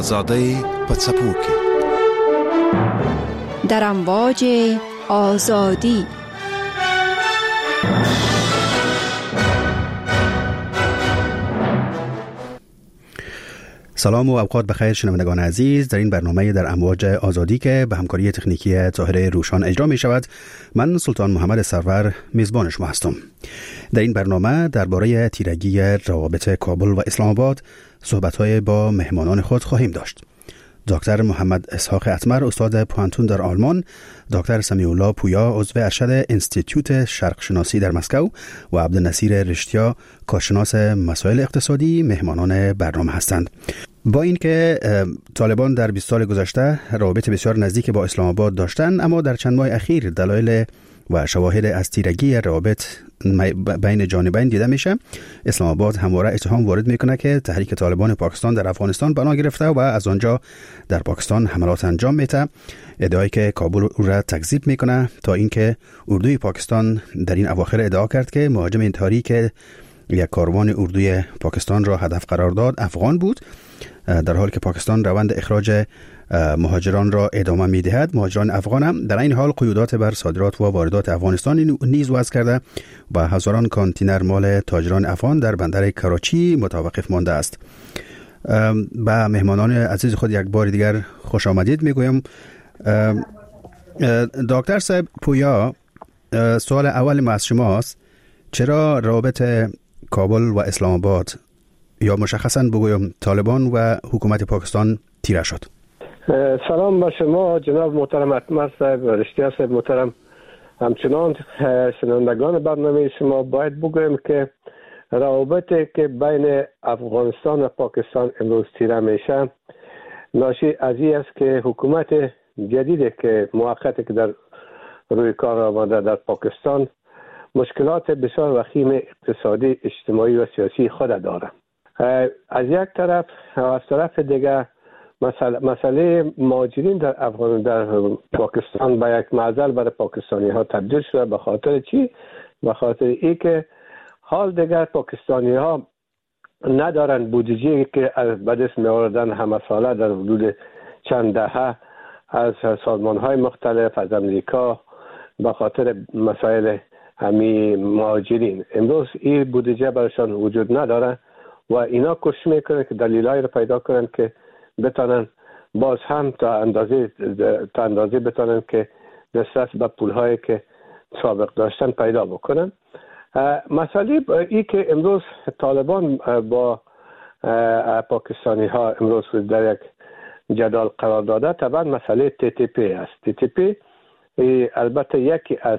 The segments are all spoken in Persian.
آزادی پڅپوکي در امواج آزادی. سلام و اوقات بخیر شنوندگان عزیز. در این برنامه در امواج آزادی که به همکاری تکنیکی طاهره روشان اجرا می شود، من سلطان محمد سرور میزبان شما هستم. در این برنامه درباره تیرگی روابط کابل و اسلام آباد صحبت‌های با مهمانان خود خواهیم داشت. دکتر محمد اسحاق اتمر، استاد پوانتون در آلمان، دکتر سمیع الله پویا، عضو ارشد انستیتوت شرق شناسی در مسکو و عبدالنصیر رشتیا، کارشناس مسائل اقتصادی مهمانان برنامه هستند. با اینکه طالبان در 20 سال گذشته روابط بسیار نزدیک با اسلام آباد داشتند، اما در چند ماه اخیر دلایل و شواهد از تیرگی روابط بین جانبین دیده میشه. اسلام آباد همواره اتهام وارد میکنه که تحریک طالبان پاکستان در افغانستان بنا گرفته و از آنجا در پاکستان حملات انجام میده. ادعایی که کابل او را تکذیب میکنه، تا اینکه اردوی پاکستان در این اواخر ادعا کرد که مهاجم انتحاری که یک کاروان اردوی پاکستان را هدف قرار داد افغان بود، در حالی که پاکستان روند اخراج مهاجران را ادامه می‌دهد. مهاجران افغان هم در این حال قیودات بر صادرات و واردات افغانستان نیز وضع کرده و هزاران کانتینر مال تاجران افغان در بندر کراچی متوقف مانده است. به مهمانان عزیز خود یک بار دیگر خوش آمدید میگویم. دکتر صاحب پویا، سوال اول ما از شماست: چرا روابط کابل و اسلام آباد، یا مشخصاً بگویم طالبان و حکومت پاکستان، تیره شد؟ سلام با شما جناب محترم اتمر صاحب، رشتیا صاحب محترم. همچنان شنوندگان برنامه شما باید بگویم که روابطی که بین افغانستان و پاکستان امروز تیره میشه ناشی از این است که حکومت جدیدی که موقتی که در روی کار آمده در پاکستان مشکلات بسیار وخیم اقتصادی، اجتماعی و سیاسی خود داره. از یک طرف و از طرف دیگر مسئله مهاجرین در پاکستان به یک معضل برای پاکستانی ها تبدیل شده. به خاطر چی؟ به خاطر ای که حال دیگر پاکستانی ها ندارن بودجه که به دست می آوردن همه ساله در حدود چند دهه از سازمان های مختلف، از امریکا، به خاطر مسائل همی مهاجرین. امروز این بودجه برایشان وجود نداره و اینا کوشش میکنن که دلایلی رو پیدا کنن که بتونن باز هم تا اندازه بتونن که دسترس به پولهایی که سابق داشتن پیدا بکنن. مسئله ای که امروز طالبان با پاکستانی ها امروز در یک جدال قرار داده طبعا مسئله TTP است. TTP البته یکی از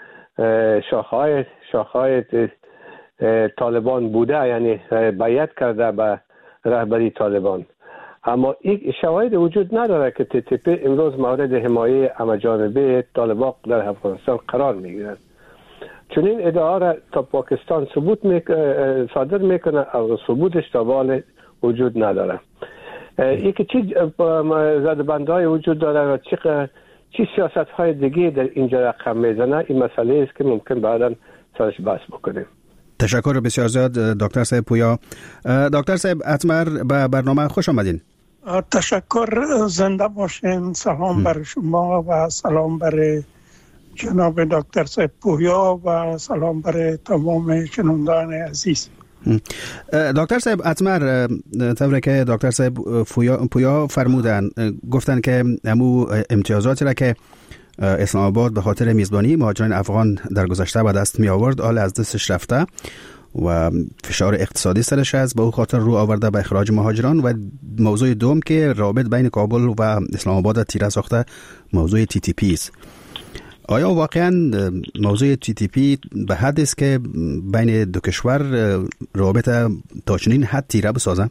شاخه‌های طالبان بوده، یعنی بیعت کرده به رهبری طالبان، اما این شواهد وجود نداره که TTP امروز مورد حمایه همه‌جانبه طالبان در افغانستان قرار میگیرد. چون این ادعا را تا پاکستان صادر میکنه و ثبوتش تا حال وجود نداره. این که چی زدبندهای وجود داره و چی سیاست های دیگه در اینجا رقم میزنه، این مسئله است که ممکن بعدا سرش بحث بکنیم. تشکر بسیار زیاد دکتر صاحب پویا. دکتر صاحب اتمر، به برنامه خوش آمدین. تشکر، زنده باشین. سلام بر شما و سلام بر جناب دکتر صاحب پویا و سلام بر تمام شنوندگان عزیز. دکتر صاحب اتمر، طوری که دکتر صاحب پویا فرمودن، گفتن که امو امتیازاتی را که اسلام آباد به خاطر میزبانی مهاجران افغان در گذشته به دست می آورد حال از دستش رفته و فشار اقتصادی سرش است، به او خاطر رو آورده به اخراج مهاجران. و موضوع دوم که روابط بین کابل و اسلام آباد تیره ساخته موضوع TTP است. آیا واقعا موضوع TTP به حد است که بین دو کشور روابط تا چنین حد تیره بسازه؟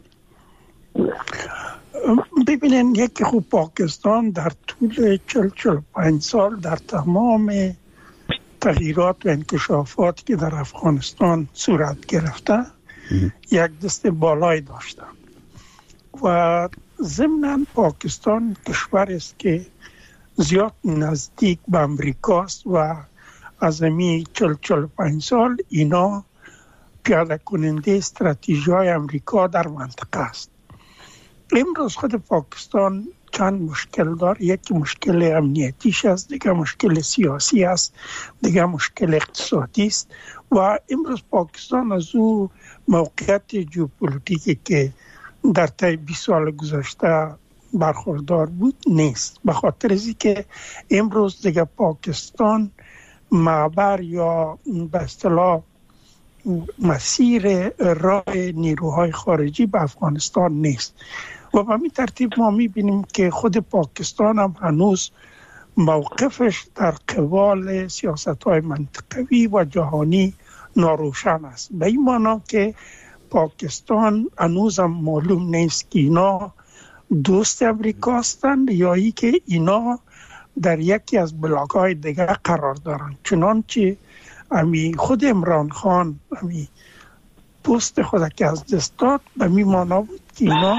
ببینین، یکی خوب پاکستان در طول 45 سال در تمام تغییرات و انکشافات که در افغانستان صورت گرفته یک دست بالای داشته و ضمناً پاکستان کشور است که زیاد نزدیک به امریکاست و از امی 45 سال اینا پیاده کننده استراتژی های امریکا در منطقه است. امروز خود پاکستان چند مشکل دار. یکی مشکل امنیتیش است، دیگه مشکل سیاسی است، دیگه مشکل اقتصادی است. و امروز پاکستان از او موقعیت ژئوپلیتیکی که در طی 20 سال گذشته برخوردار بود نیست. به خاطر از که امروز دیگه پاکستان معبر یا به اصطلاح مسیر راه نیروهای خارجی به افغانستان نیست. و به این ترتیب ما میبینیم که خود پاکستان هم هنوز موقفش در قبال سیاست‌های منطقوی و جهانی ناروشن است. به این معنی که پاکستان هنوز هم معلوم نیست که اینا دوست امریکا هستند یا ای که اینا در یکی از بلاک‌های دیگه قرار دارند. چنانچه خود عمران خان پست خود که از دست داد به می مانا بود که اینا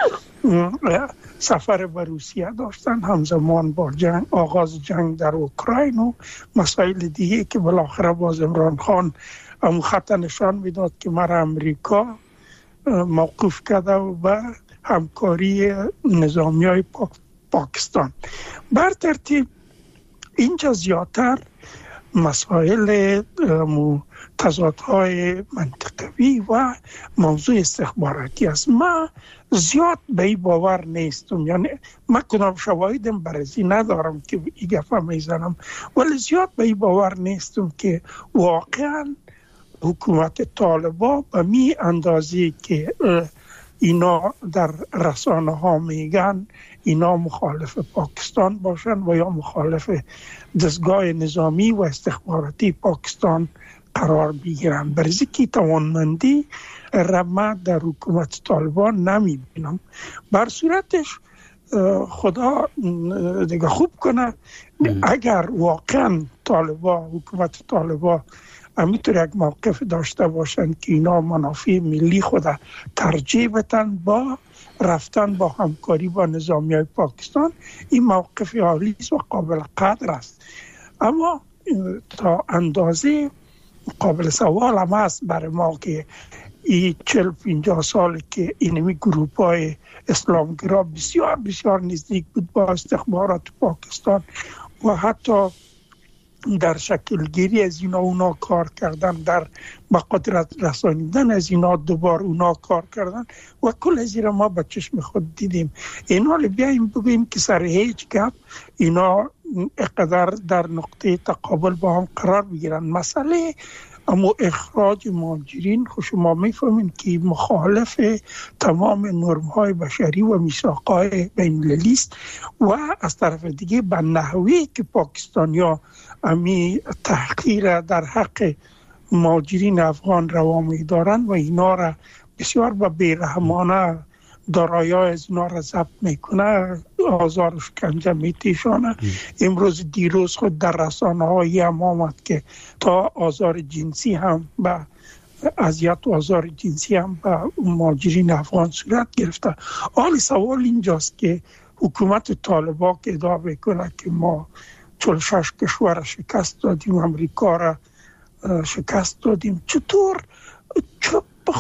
سفر به روسیه داشتن همزمان با آغاز جنگ در اوکراین و مسائل دیگه که بالاخره باز عمران خان خط نشان میداد که مرا امریکا موقوف کرده و همکاری نظامی های پاکستان. بر ترتیب اینجا زیادتر مسائل تضادهای منطقوی و موضوع استخباراتی است. ما زیاد به این باور نیستم، یعنی من کدام شواهدم برای ندارم که این گفه میزنم، ولی زیاد به این باور نیستم که واقعا حکومت طالبان به می اندازی که اینا در رسانه ها میگن اینا مخالف پاکستان باشن و یا مخالف دستگاه نظامی و استخباراتی پاکستان قرار بگیرن. برای که توانمندی رما در حکومت طالبان نمیبینم. بر صورتش خدا دیگه خوب کنه اگر واقعا حکومت طالبان همینطور یک موقف داشته باشن که اینا منافع ملی خود ترجیح بدن با رفتن با همکاری با نظامیای پاکستان، این موقف عالی و قابل قدر است. اما تا اندازه قابل سوال هم است برای ما که این 40-50 سال که اینمی گروپ های اسلامگرا بسیار بسیار نزدیک بود با استخبارات پاکستان و حتی در شکل گیری از اینا اونا کار کردن، در با قدرت رسانیدن از اینا دوبار اونا کار کردن و کل از اینا ما با چشم خود دیدیم. اینا رو بیاییم بگوییم که سر هیچ گپ اینا اقدر در نقطه تقابل با هم قرار بگیرن. مسئله اما اخراج مهاجرین شما میفهمین که مخالف تمام نرم‌های بشری و میثاق‌های بین‌المللی است و از طرف دیگه به نحوی که پاکستانیا امی تحقیر در حق مهاجرین افغان روا می‌دارن و اینا را بسیار با بی‌رحمانه دارایی‌های از اینا را ضبط میکنه، آزار و شکنجه میتیشانه. امروز دیروز خود در رسانه‌های هم آمد که تا آزار جنسی هم به اذیت و آزار جنسی هم به مهاجرین افغان صورت گرفته. حالی سوال اینجاست که حکومت طالبان که ادعا میکنه که ما 46 کشور شکست دادیم، امریکا را شکست دادیم، چطور چپ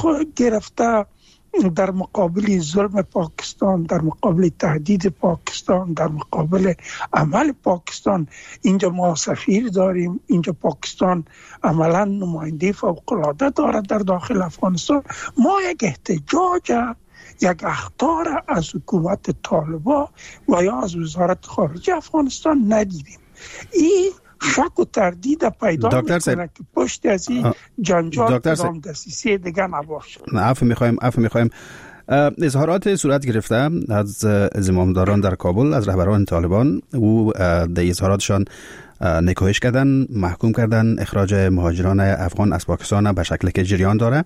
گرفته در مقابل ظلم پاکستان، در مقابل تهدید پاکستان، در مقابل عمل پاکستان؟ اینجا ما سفیر داریم، اینجا پاکستان عملا نماینده فوق‌العاده دارد در داخل افغانستان. ما یک احتجاج، یک اخطار از حکومت طالبان و یا از وزارت خارجه افغانستان ندیدیم. این شک و تردید پیدا میکنه که پشت از این جنجال کدام دسیسه دیگه نباشه. عفو میخوایم اظهارات صورت گرفته از زمامداران در کابل، از رهبران طالبان. او در اظهاراتشان نکوهش کردن، محکوم کردن اخراج مهاجران افغان از پاکستان به شکلی که جریان داره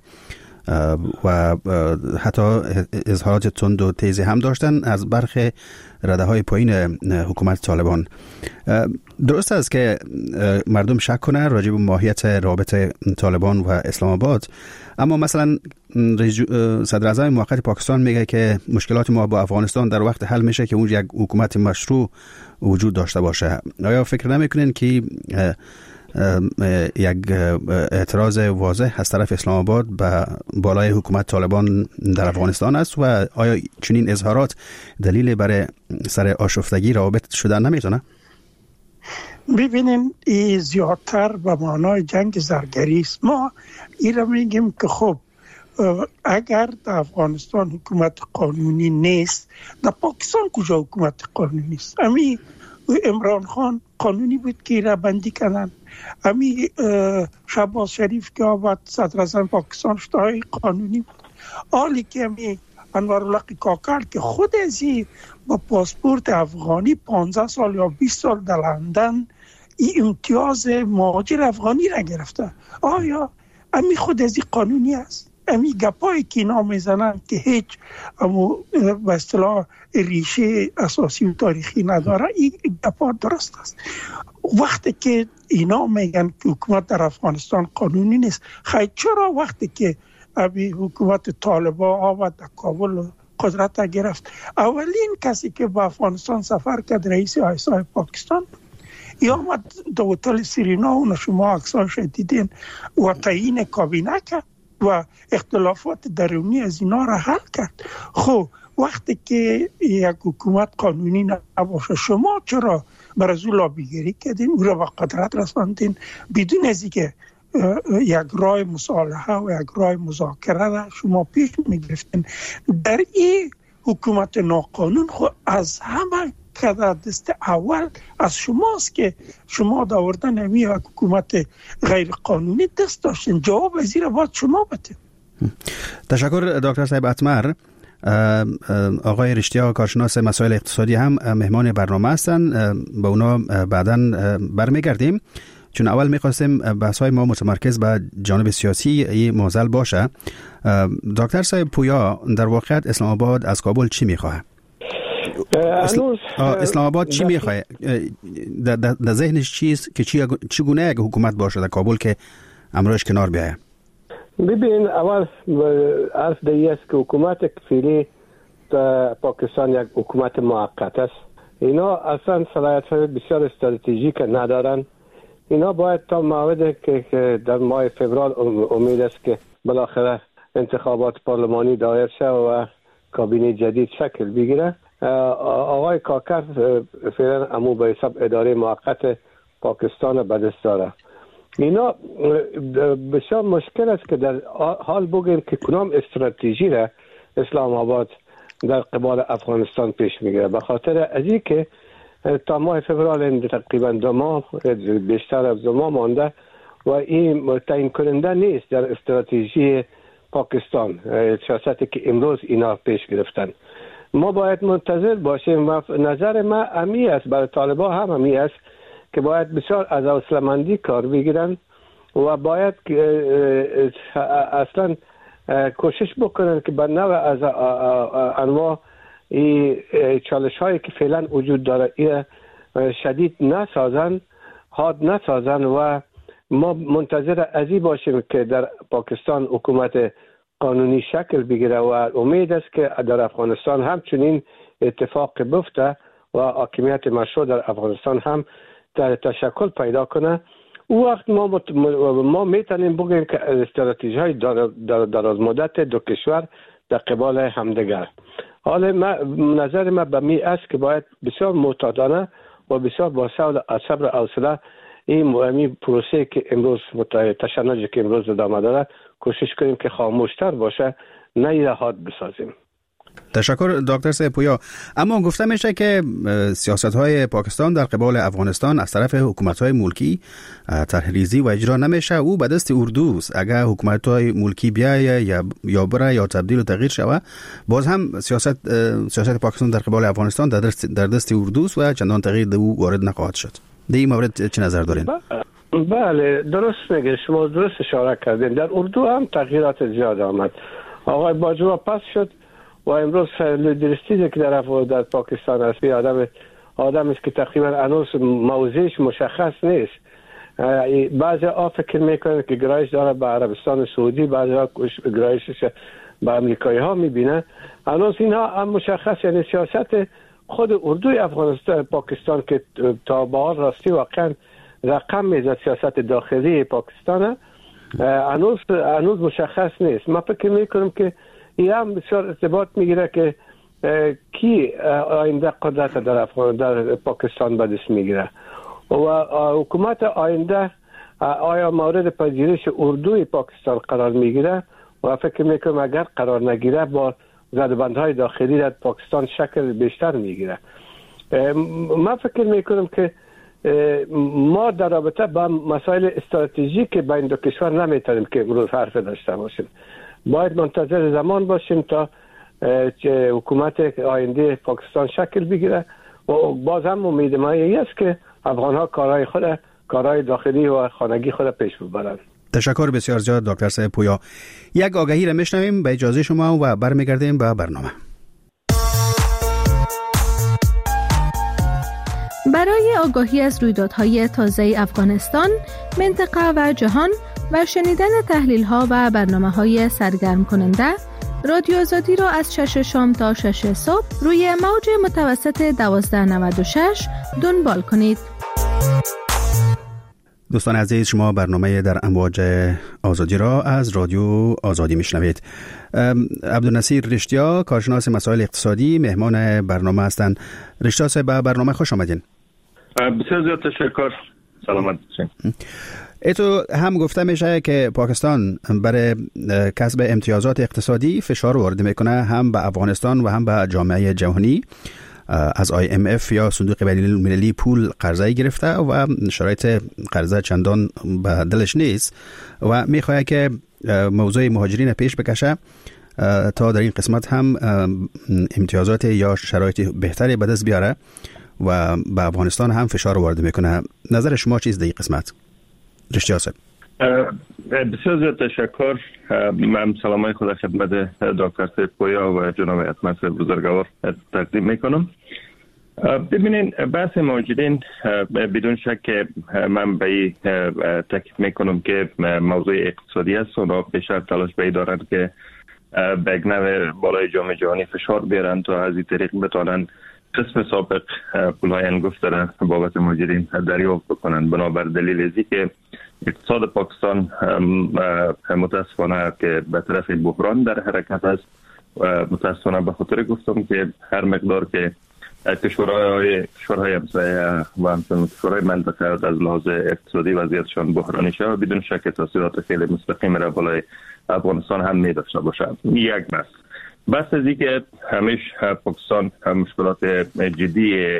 و حتی اظهارات تند و تیزی هم داشتن از برخی رده های پایین حکومت طالبان. درست است که مردم شک کنه راجع به ماهیت رابطه طالبان و اسلام آباد، اما مثلا صدر اعظم موقت پاکستان میگه که مشکلات ما با افغانستان در وقت حل میشه که اونجا یک حکومت مشروع وجود داشته باشه. آیا فکر نمیکنین که یک اعتراض واضح از طرف اسلام آباد به بالای حکومت طالبان در افغانستان است و آیا چنین اظهارات دلیل برای سر آشفتگی روابط شدن نمیتونه؟ ببینین این زیادتر به معنای جنگ زرگری است. ما این را میگیم که خب اگر در افغانستان حکومت قانونی نیست، در پاکستان کجا حکومت قانونی است؟ امی عمران خان قانونی بود که را بندی کردن. امی شهباز شریف که آمد صدر اعظم پاکستان شد قانونی بود. حالی که امی انوارالله کاکر که خود ازی با پاسپورت افغانی 15 سال یا 20 سال در لندن این امتیاز مهاجر افغانی را گرفته، آیا امی خود ازی قانونی است؟ امی گپایی که اینا میزنن که هیچ به اصطلاح ریشه اساسی و تاریخی نداره، این گپا درست است. وقتی که اینا میگن که حکومت در افغانستان قانونی نیست، خیلی چرا وقتی که ابی حکومت طالبان آمد در کابل قدرت گرفت، اولین کسی که به افغانستان سفر کرد رئیس آیسای پاکستان یا آمد در هتل سیرینا و شما عکساش دیدین و تعیین کابینه کرد و اختلافات درونی از اینا را حل کرد. خب وقتی که یک حکومت قانونی نباشه، شما چرا برای او لابیگری کردین، او را به قدرت رساندین بدون از اینکه یک راه مصالحه و یک راه مذاکره را شما پیش میگرفتین؟ در این حکومت ناقانون خود از همه که دست اول از شماست که شما داوردن همی یک حکومت غیر قانونی دست داشتین. جواب از این را باید شما بدین. تشکر دکتر صاحب اتمر. آقای رشتیا کارشناس مسائل اقتصادی هم مهمان برنامه هستن، با اونا بعداً برمیگردیم، چون اول میخواستیم بحث‌های ما متمرکز به جانب سیاسی این معضل باشه. دکتر صاحب پویا، در واقع اسلام آباد از کابل چی میخواه؟ اسلام آباد چی میخواه؟ در ذهنش چیست که چگونه یک حکومت باشه در کابل که امروش کنار بیایه؟ ببین، اول عرض دیگه است که حکومت فعلی در پاکستان یک حکومت موقت است. اینا اصلا صلاحیت‌های بسیار استراتژیک ندارن. اینا باید تا موعدی که در ماه فوریه امید است که بالاخره انتخابات پارلمانی دایر شد و کابینه جدید شکل بگیره. آقای کاکر فعلا امو به حساب اداره موقت پاکستان به دست داره. اینا بسیار مشکل است که در حال بگیم که کدام استراتژی را اسلام آباد در قبال افغانستان پیش میگیره، به خاطر از این که تا ماه فوریه تقریبا 2 ماه، بیشتر از 2 ماه مانده و این تعیین کننده نیست در استراتژی پاکستان، سیاستی که امروز اینا پیش گرفتن. ما باید منتظر باشیم و نظر ما امی است، برای طالبان هم امی است که باید بسیار از حوصله‌مندی کار بگیرن و باید اصلا کوشش بکنن که بر نوع از انواع چالش هایی که فعلا وجود داره این شدید نسازن، حاد نسازن و ما منتظر ازی باشیم که در پاکستان حکومت قانونی شکل بگیره و امید است که در افغانستان همچنین اتفاق بیفته و حاکمیت مشروع در افغانستان هم در تشکل پیدا کنه. او وقت ما میتونیم بگیم که استراتژی های دراز مدت دو کشور در قبال همدیگر. حالا نظر ما به می است که باید بسیار معتادانه و بسیار با صبر و حوصله این پروسه که امروز تشنجی که امروز ادامه داره کوشش کنیم که خاموشتر باشه، نه حاد بسازیم. تشکر دکتر صاحب پویا. اما گفته میشه که سیاست‌های پاکستان در قبال افغانستان از طرف حکومت‌های ملکی طرح‌ریزی و اجرا نمیشه، او به دست اردوست. اگر حکومت‌های ملکی بیایه یا بره یا تبدیل و تغییر شود، باز هم سیاست پاکستان در قبال افغانستان در دست اردوست و چندان تغییر در او وارد نخواهد شد. در این مورد چه نظر دارین؟ بله، درست میگه، شما درست اشاره کردین. در اردو هم تغییرات زیاد آمد. آقای باجوا پس شد و امروز لیدرستیزی که در پاکستان است، آدم است که تقریبا هنوز موضعش مشخص نیست. بعضی ها فکر میکنن که گرایش داره به عربستان سعودی، بعضی ها گرایشش به امریکایی ها میبینه. هنوز اینها هم مشخص، یعنی سیاست خود اردوی افغانستان پاکستان که تا به حال راستی واقعا رقم میزد سیاست داخلی پاکستان هنوز مشخص نیست. من فکر میکنم که این هم بسیار ارتباط میگیره که کی آینده قدرت در پاکستان به دست میگیره و حکومت آینده آیا مورد پذیرش اردوی پاکستان قرار میگیره و فکر میکنم اگر قرار نگیره با زدبندهای داخلی در پاکستان شکل بیشتر میگیره. من فکر میکنم که ما در رابطه با مسائل استراتژیک بین دو کشور نمیتونیم که امروز حرف داشته باشیم. باید منتظر زمان باشیم تا حکومت آینده پاکستان شکل بگیره و باز هم امید ما است که افغان‌ها کارهای داخلی و خانگی خود پیش ببرند. تشکر بسیار زیاد دکتر صاحب پویا. یک آگهی را میشنویم به اجازه شما و برمیگردیم به برنامه. برای آگاهی از رویدادهای تازه افغانستان، منطقه و جهان و شنیدن تحلیل‌ها و برنامه‌های سرگرم کننده، رادیو آزادی را از 6 شام تا 6 صبح روی موج متوسط 1296 دنبال کنید. دوستان عزیز، شما برنامه در امواج آزادی را از رادیو آزادی میشنوید. عبدالنصیر رشتیا، کارشناس مسائل اقتصادی، مهمان برنامه هستند. رشتیا صاحب، به برنامه خوش آمدین. بسیار زیاد تشکر. سلامت باشین. ایتو هم گفته میشه که پاکستان برای کسب امتیازات اقتصادی فشار وارد میکنه، هم به افغانستان و هم به جامعه جهانی. از IMF یا صندوق بین المللی پول قرضه گرفته و شرایط قرضه چندان به دلش نیست و میخواد که موضوع مهاجرین پیش بکشه تا در این قسمت هم امتیازات یا شرایط بهتری به دست بیاره و به افغانستان هم فشار وارد میکنه. نظر شما چیز در این قسمت؟ رشتیا صاحب. بسیار زیاد تشکر. من سلامای خدا خدمت دکتر صاحب پویا و جناب حتما صاحب بزرگوار تقدیم میکنم. ببینین، بحث مهاجرین بدون شک که من به تاکید میکنم که موضوع اقتصادی است. اونا بیشتر تلاش دارند که به یک نوع بالای جامعه جهانی فشار بیارن تا از این طریق بتوانند قسم سابق پولهای انگفت را بابت مهاجرین دریافت بکنند. بنابر دلیل ازی که اقتصاد پاکستان متاسفانه که به طرف بحران در حرکت است و متاسفانه به خاطر گفتم که هر مقدار که کشورهای همسایه و همچنین کشورهای منطقه از لحاظ اقتصادی وضعیتشان بحرانی شود، بدون شک تاثیرات خیلی مستقیم را بالای افغانستان هم می داشته باشد. یک بس از که همیش پاکستان مشکلات جدی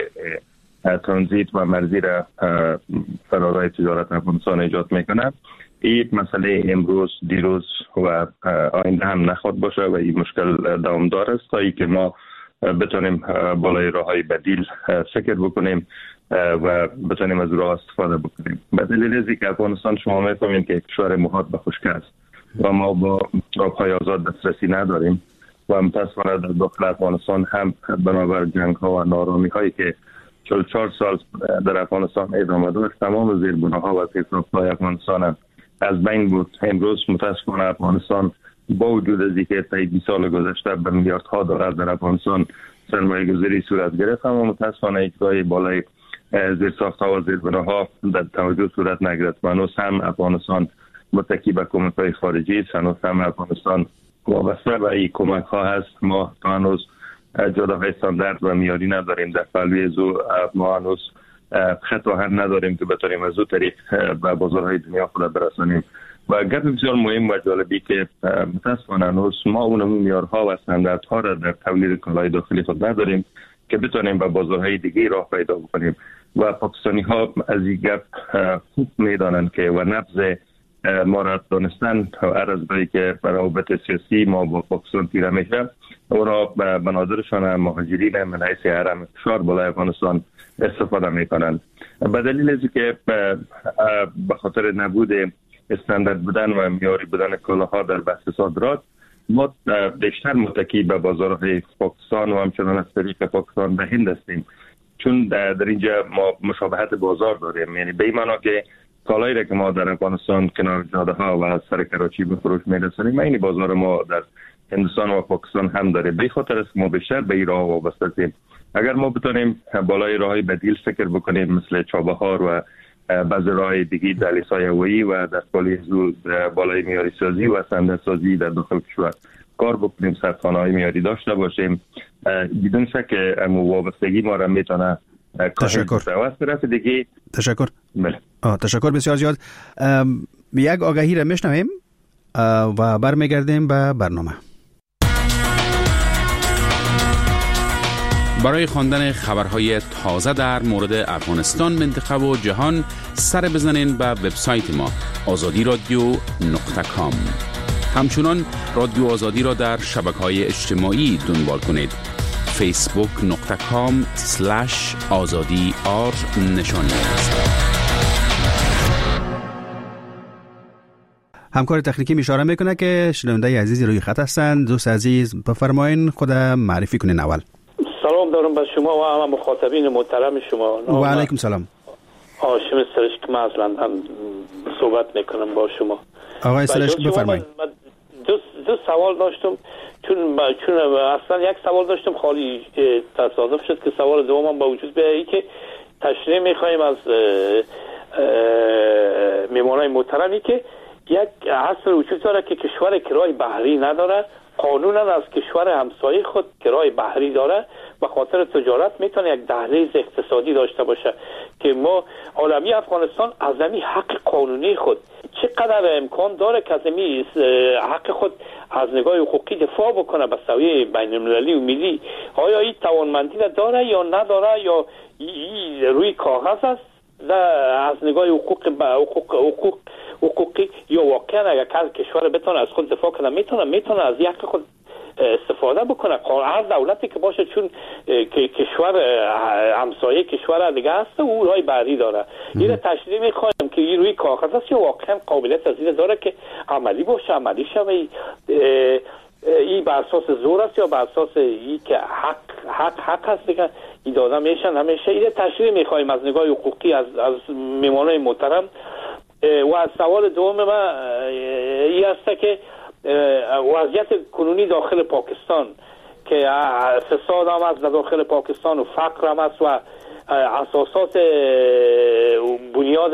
ترانزیت و مرزی را فرارای تجارت افغانستان ایجاد میکنه. این مسئله امروز، دیروز و آینده هم نخواهد باشه و این مشکل دوامدار است تا ای که ما بتونیم بالای راههای بدیل فکر بکنیم و بتونیم از راه استفاده بکنیم. به دلیل ازی که افغانستان شما میفهمید که کشور محاط به خشکی است و ما با آبهای آزاد دسترسی نداریم و متاسفانه در داخل افغانستان هم بنابر جنگ ها و نارامی هایی که 44 سال در افغانستان ادامه داشت، تمام زیربنا ها و پیشرفت‌های افغانستان از بین بود. امروز متاسفانه افغانستان با وجود از اینکه طی 20 سال گذشته به میلیاردها دلار در افغانستان سرمایه‌گذاری صورت گرفت، اما متاسفانه اجرای بالای زیرساخت‌ها و زیربناها در توجه صورت نگرفت. هنوز هم افغانستان متکی به کمک‌های خارجی است، هنوز هم افغانستان وابسته به این کمک‌ها هست. ما هنوز جداهای استاندارد و معیاری نداریم در پهلوی زو. ما هنوز خط آهن نداریم که بتونیم از او طریق به بازارهای دنیا خود برسانیم. و گپ بسیار مهم و جالبی که متاسفانه هنوز ما اون معیارها و استانداردها را در تولید کالای داخلی خود نداریم که بتونیم به بازارهای دیگه راه پیدا بکنیم. و پاکستانی ها از این گپ خوب میدانند که و نبض ما را دانستن هر از بایی که روابط سیاسی ما با پاکستان تیره میشه، اونا به ناظرشان مهاجرین من حیث حرم فشار بالای افغانستان استفاده میکنند. به دلیل ازی که به خاطر نبود استاندارد بودن و معیاری بودن کالاها در بحث صادرات، ما بیشتر متکی به بازارهای پاکستان و همچنان از طریق پاکستان به هند هستیم، چون در اینجا ما مشابهت بازار داریم. یعنی به این معنا که کالایی را که ما در افغانستان کنار جاده ها و از سر کراچی به فروش میرسونیم، این بازار ما در هندوستان و پاکستان هم داره. به خاطر است ما بیشتر به این راه وابسته هستیم. اگر ما بتونیم بالای راههای بدیل فکر بکنیم مثل چابهار و بذرهای دیگه در لیسای هوایی و در پالی بالای میاری سازی و صندوق سازی در داخل کشور کار بکنیم، سرخانه‌های میاری داشته باشیم. بدون شک وابستگی ما را میتونه تشکر. دیگه تشکر. بله. تشکر بسیار زیاد. یک آگهی را میشنویم و برمیگردیم به برنامه. برای خواندن خبرهای تازه در مورد افغانستان، منطقه و جهان سر بزنین به وبسایت ما azadiradio.com. همچنان رادیو آزادی را در شبکه‌های اجتماعی دنبال کنید. facebook.com/azadi_r همکار تکنیکی اشاره میکنه که شنونده عزیزی روی خط هستند. دوست عزیز بفرمایین، خود معرفی کنین اول. سلام دارم به شما و همه مخاطبین محترم شما. و علیکم سلام. هاشم سرشک، من از لندن صحبت میکنم با شما. آقای سرشک بفرمایید. دو سوال داشتم، چون اصلا یک سوال داشتم خالی تصادف شد که سوال دومم با وجود بیایی که تشریح میخوایم از میمانای محترمی که یک اصل وجود داره که کشور کرای بحری نداره، قانونا از کشور همسایه خود کرای بحری داره، به خاطر تجارت میتونه یک دهلیز اقتصادی داشته باشه که ما عالمی افغانستان از همین حق قانونی خود چقدر امکان داره که از همین حق خود از نگاه حقوقی دفاع بکنه به سویه بین المللی و ملی. آیا این توانمندی داره یا نداره، یا روی کاغذ است از نگاه حقوقی، یا واقعا اگر کشور بتونه از خود دفاع کنه میتونه از حق خود استفاده بکنه. هر دولتی که باشه، چون کشور همسایه کشور دیگه هست او رای بحری داره. این تشریح میخوایم که این روی کاغذ است یا واقعا قابلیت از این داره که عملی باشه، عملی شوه. این بر اساس زور است یا بر اساس این که حق هست دیگه این داده میشن همیشه. این تشریح میخوایم از نگاه حقوقی از میمانای محترم. و از سوال دوم من این است که وضعیت کنونی داخل پاکستان که فساد هم از داخل پاکستان و فقر هم است و اساسات بنیاد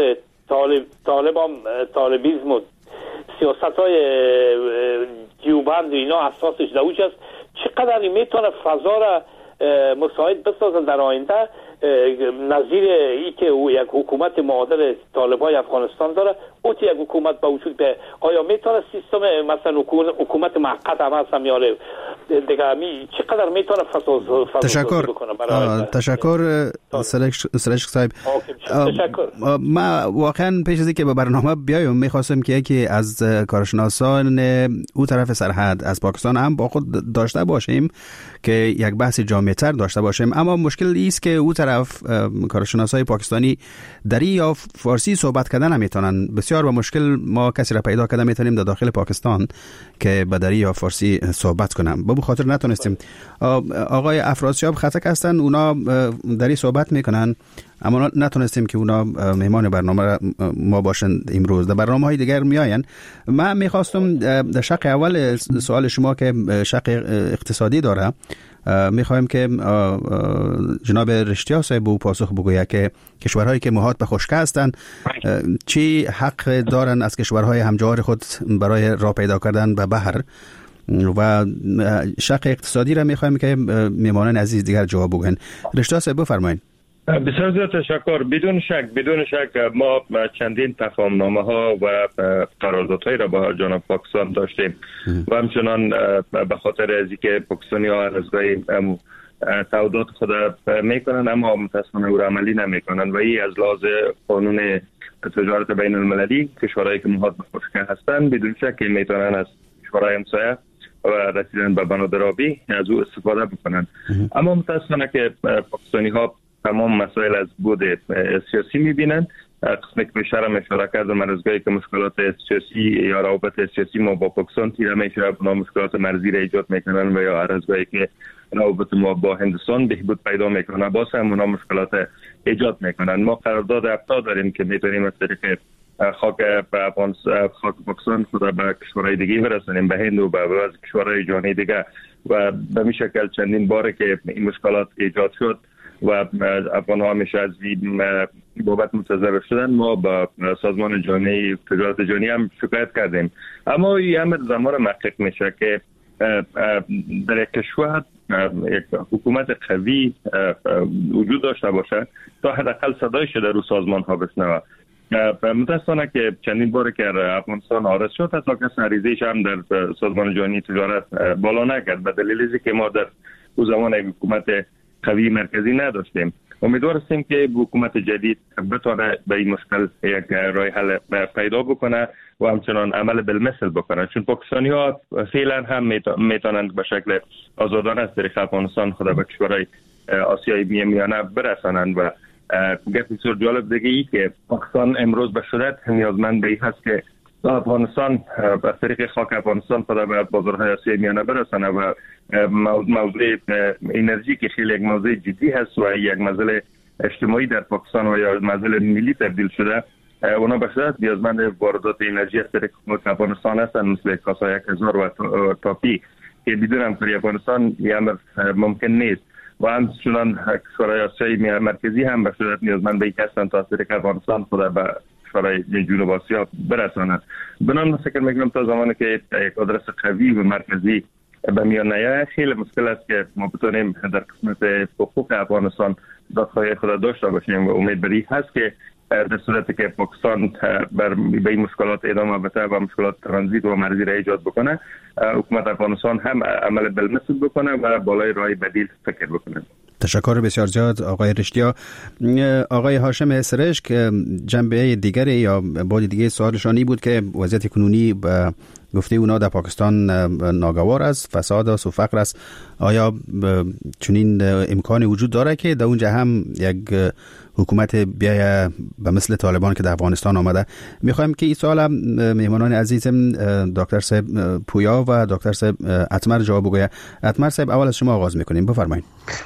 طالبیزم و سیاست های دیوبند و اینا اساسش دوج است. چقدر میتونه فضا را مساعد بسازن در آینده نظیر ای که یک حکومت معادل طالبای افغانستان داره، اوت یک حکومت با وجود به آیا میتونه سیستم مثلا حکومت موقت هم هست هم یاره دیگه چقدر میتونه تشکر تشکر سرشک صاحب. تشکر. ما واقعا پیش از اینکه به برنامه بیایم میخواستم که یکی از کارشناسان او طرف سرحد از پاکستان هم با خود داشته باشیم که یک بحث جامع‌تر داشته باشیم، اما مشکل است که او طرف کارشناسای پاکستانی دری یا فارسی صحبت کردن نمیتونن. بسیار با مشکل ما کسی را پیدا کردن میتونیم در داخل پاکستان که به دری یا فارسی صحبت کنم، به خاطر نتونستیم. آقای افراسیاب خطک هستن، اونا دری صحبت میکنن اما نتونستیم که اونا مهمان برنامه ما باشن امروز. در برنامه‌های دیگر میآین. من میخواستم در شق اول سوال شما که شق اقتصادی داره میخوایم که جناب رشتیا صاحب او پاسخ بگوید که کشورهایی که محاط به خشکی هستند چی حق دارن از کشورهای همجوار خود برای راه پیدا کردن به بحر، و شق اقتصادی را میخوایم که میمانان عزیز دیگر جواب بگن. رشتیا صاحب بفرمایید. بسیار زیاد تشکر. بدون شک ما چندین تفاهمنامه ها و قراردادهای را با جناب پاکستان داشتیم و همچنان به خاطر از اینکه پاکستانی ها از گاهی تعهدات خود میکنن اما متاسفانه او را عملی نمیکنن و این از لحاظ قانون تجارت بین المللی کشورهایی که محاط به خشکی هستند بدون شک میتونن از کشورهای همسایه و رسیدن به بنادر آبی از او استفاده بکنن. اما متاسفانه که پاکستانی ها تمام مسائل از بود سیاسی میبینن. قسمی که بیشتر اشاره کردم مرزگاهی که مشکلات سیاسی یا روابط سیاسی ما با پاکستان تیره میشه، اونا مشکلات مرزی را ایجاد میکنن و یا مرزگاهی که روابط ما با هندوستان بهبود پیدا میکنه باز هم اونا مشکلات ایجاد میکنن. ما قرارداد افتا داریم که میتونیم از طریق خاک پاکستان خود به کشورهای دیگه برسونیم، به هند و به کشورهای جهانی دیگه، و به این شکل چندین باره که این مشکلات ایجاد شد و افغان ها همیشه از بابت متضرر شدن ما با سازمان جهانی تجارت جهانی هم شکایت کردیم، اما این امر زمان محقق میشه که در یک کشور یک حکومت قوی وجود داشته باشه تا حداقل صدایش در رو سازمان ها بشنوه. متاسفانه که چندین بار که افغانستان عارض شد حتی کس عریضه‌اش هم در سازمان جهانی تجارت بالا نکرد، به دلیل اینکه که ما در اون زمان یک حکومت قوی مرکزی نداشتیم. امیدوار هستیم که حکومت جدید بتونه به این مشکل یک راه حل پیدا بکنه و همچنان عمل بالمثل بکنه، چون پاکستانی ها فعلا هم میتونند به شکل آزادانه از طریق افغانستان خود به کشورهای آسیای میانه برسانند. و گپ بسیار جالب دیگه ای که پاکستان امروز به شدت نیازمند به این هست که افغانستان از طریق خاک افغانستان خود به بازارهای آسیای میانه برسانه و موضوع انرژی که خیلی یک موضوع جدی هست و یک مسئله اجتماعی در پاکستان و یا مسئله ملی تبدیل شده، اونا به شدت نیازمند واردات انرژی از طریق افغانستان هستند، مثل کاسا 1000 و تاپی که بدون همکاری افغانستان این امر ممکن نیست. و همچنان کشورهای آسیای مرکزی هم به شدت نیازمند به این هستند تا از طریق افغانستان خود به کشورهای جنوب آسیا برساند. بنابراین فکر میکنم تا زمانی که یک آدرس قوی و مرکزی به میان نیاید خیلی مشکل است که ما بتونیم در قسمت حقوق افغانستان دادخواهی خود داشته باشیم و امید بر این هست که در صورتی که پاکستان به این مشکلات ادامه بده و مشکلات ترانزیت و مرزی را ایجاد بکنه، حکومت افغانستان هم عمل بالمثل بکنه و بالای راه بدیل فکر بکنه. تشکر بسیار زیاد آقای رشتیا. آقای هاشم سرشک، جنبه دیگری یا بعد دیگه سوالشانی بود که وضعیت کنونی به گفته اونا در پاکستان ناگوار است، فساد است و فقر است. آیا چنین امکانی وجود داره که در اونجا هم یک حکومت بیایه به مثل طالبان که در افغانستان آمده؟ میخوایم که این سوال مهمانان عزیزم دکتر صاحب پویا و دکتر صاحب اتمر جواب بگوید. اتمر صاحب اول از شما آغاز میکنیم، بفرمایید.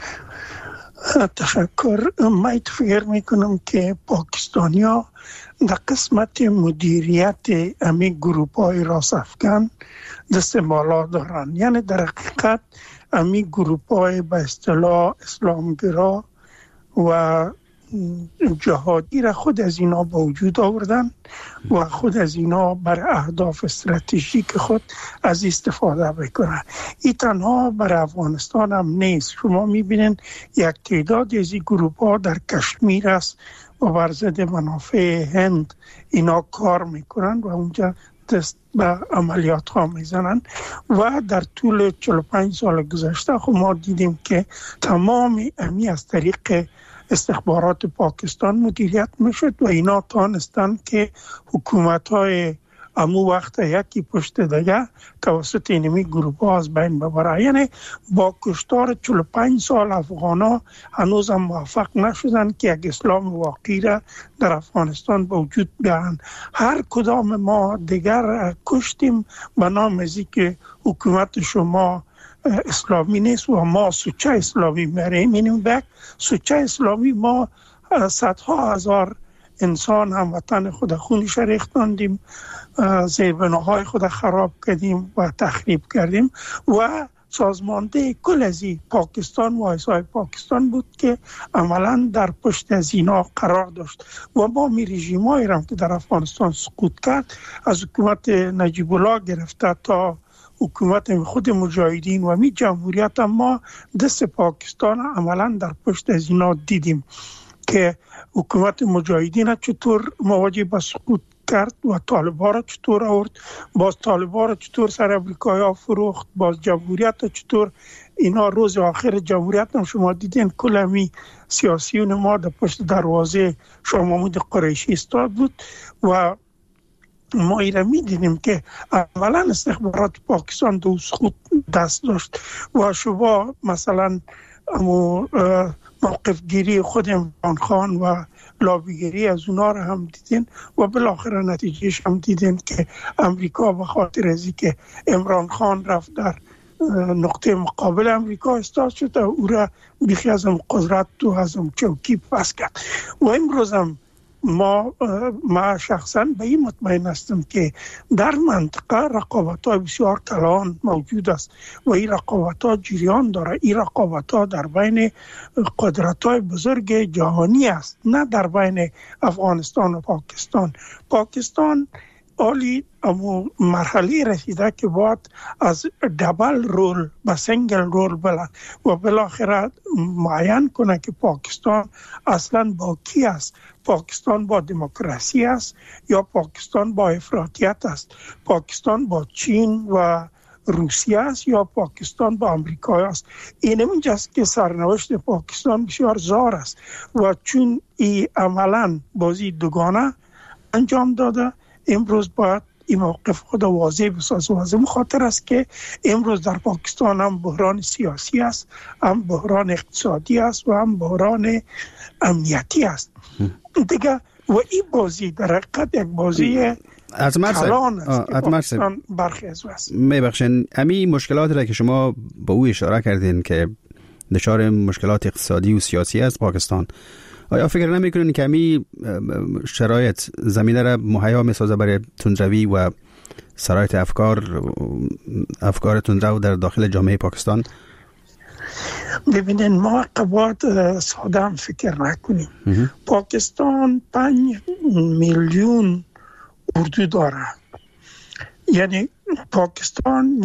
تشکر. من فکر میکنم که پاکستانی ها در قسمت مدیریت امی گروپ های راست افغان دست بالا دارن، یعنی در حقیقت امی گروپ های به اصطلاح اسلامگرا و جهادی را خود از اینا با وجود آوردن و خود از اینا بر اهداف استراتژیک خود از استفاده بکنن. این تنها بر افغانستان هم نیست. شما میبینین یک تعداد از این گروپ ها در کشمیر است و بر ضد منافع هند اینا کار میکنن و اونجا دست به عملیات ها میزنن. و در طول 45 سال گذشته خب ما دیدیم که تمام امی از طریق استخبارات پاکستان مدیریت میشد و اینا تانستن که حکومت های امو وقت یکی پشت دیگه توسط اینمی گروپ ها از بین ببره. یعنی با کشتار 45 سال افغانا هنوز هم موفق نشدن که یک اسلام واقعی را در افغانستان به وجود بیارن. هر کدام ما دیگر کشتیم به نام ازی که حکومت شما اسلامی نیست و ما سوچه اسلامی میریم. اینیم بک سوچه اسلامی ما صدها هزار انسان هموطن خود خونش ریختاندیم، زیربناهای خود خراب کردیم و تخریب کردیم و سازمانده کل از پاکستان و ایسای پاکستان بود که عملا در پشت از اینا قرار داشت و ما می رژیم هایی هم که در افغانستان سقوط کرد، از حکومت نجیب الله گرفته تا حکومت خود مجاهدین و می جمهوریت ما دست پاکستان عملا در پشت از اینا دیدیم که حکومت مجاهدین چطور مواجه با سقوط کرد و طالبان را چطور آورد، باز طالبان را چطور سر امریکایی ها فروخت، باز جمهوریت چطور اینا روز آخر جمهوریت هم شما دیدین کلمی سیاسیون ما در پشت دروازه شاه محمود قریشی استاد بود و ما ایره می دیدیم که اولا استخبارات پاکستان دو سقوط دست داشت و شما مثلا موقف گیری خود عمران خان و لابیگری از اونا رو هم دیدین و بالاخره نتیجهش هم دیدین که امریکا به خاطر ازی که عمران خان رفت در نقطه مقابل امریکا استاد شد و او را بیخی از قدرت تو از چوکی پس کرد و امروز هم ما شخصا به این مطمئن هستم که در منطقه رقابت‌های بسیار کلان موجود است و این رقابت‌ها جریان داره. این رقابت‌ها در بین قدرت‌های بزرگ جهانی است، نه در بین افغانستان و پاکستان. پاکستان عالی مرحله رسیده که باید از دبل رول به سنگل رول و بالاخره معین کنه که پاکستان اصلا با کی است. پاکستان با دموکراسی است یا پاکستان با افراطیت است؟ پاکستان با چین و روسیه است یا پاکستان با امریکا است؟ این اینجاست که سرنوشت پاکستان بسیار زار است و چون این عملا بازی دوگانه انجام داده، امروز باید این موقف خود واضح بسازه. و از این خاطر است که امروز در پاکستان هم بحران سیاسی است، هم بحران اقتصادی است و هم بحران امنیتی است دیگه. و این بازی در حقیقت یک بازی کلان است که پاکستان برخی از است. میبخشین امی مشکلات را که شما به او اشاره کردین که دچار مشکلات اقتصادی و سیاسی است پاکستان، آیا فکر نمی‌کنین که امی شرایط زمینه را مهیا می‌سازه برای تندروی و سرایت افکار تندرو در داخل جامعه پاکستان؟ ببینین ما باید ساده هم فکر نکنیم. پاکستان 5 میلیون اردو داره. یعنی پاکستان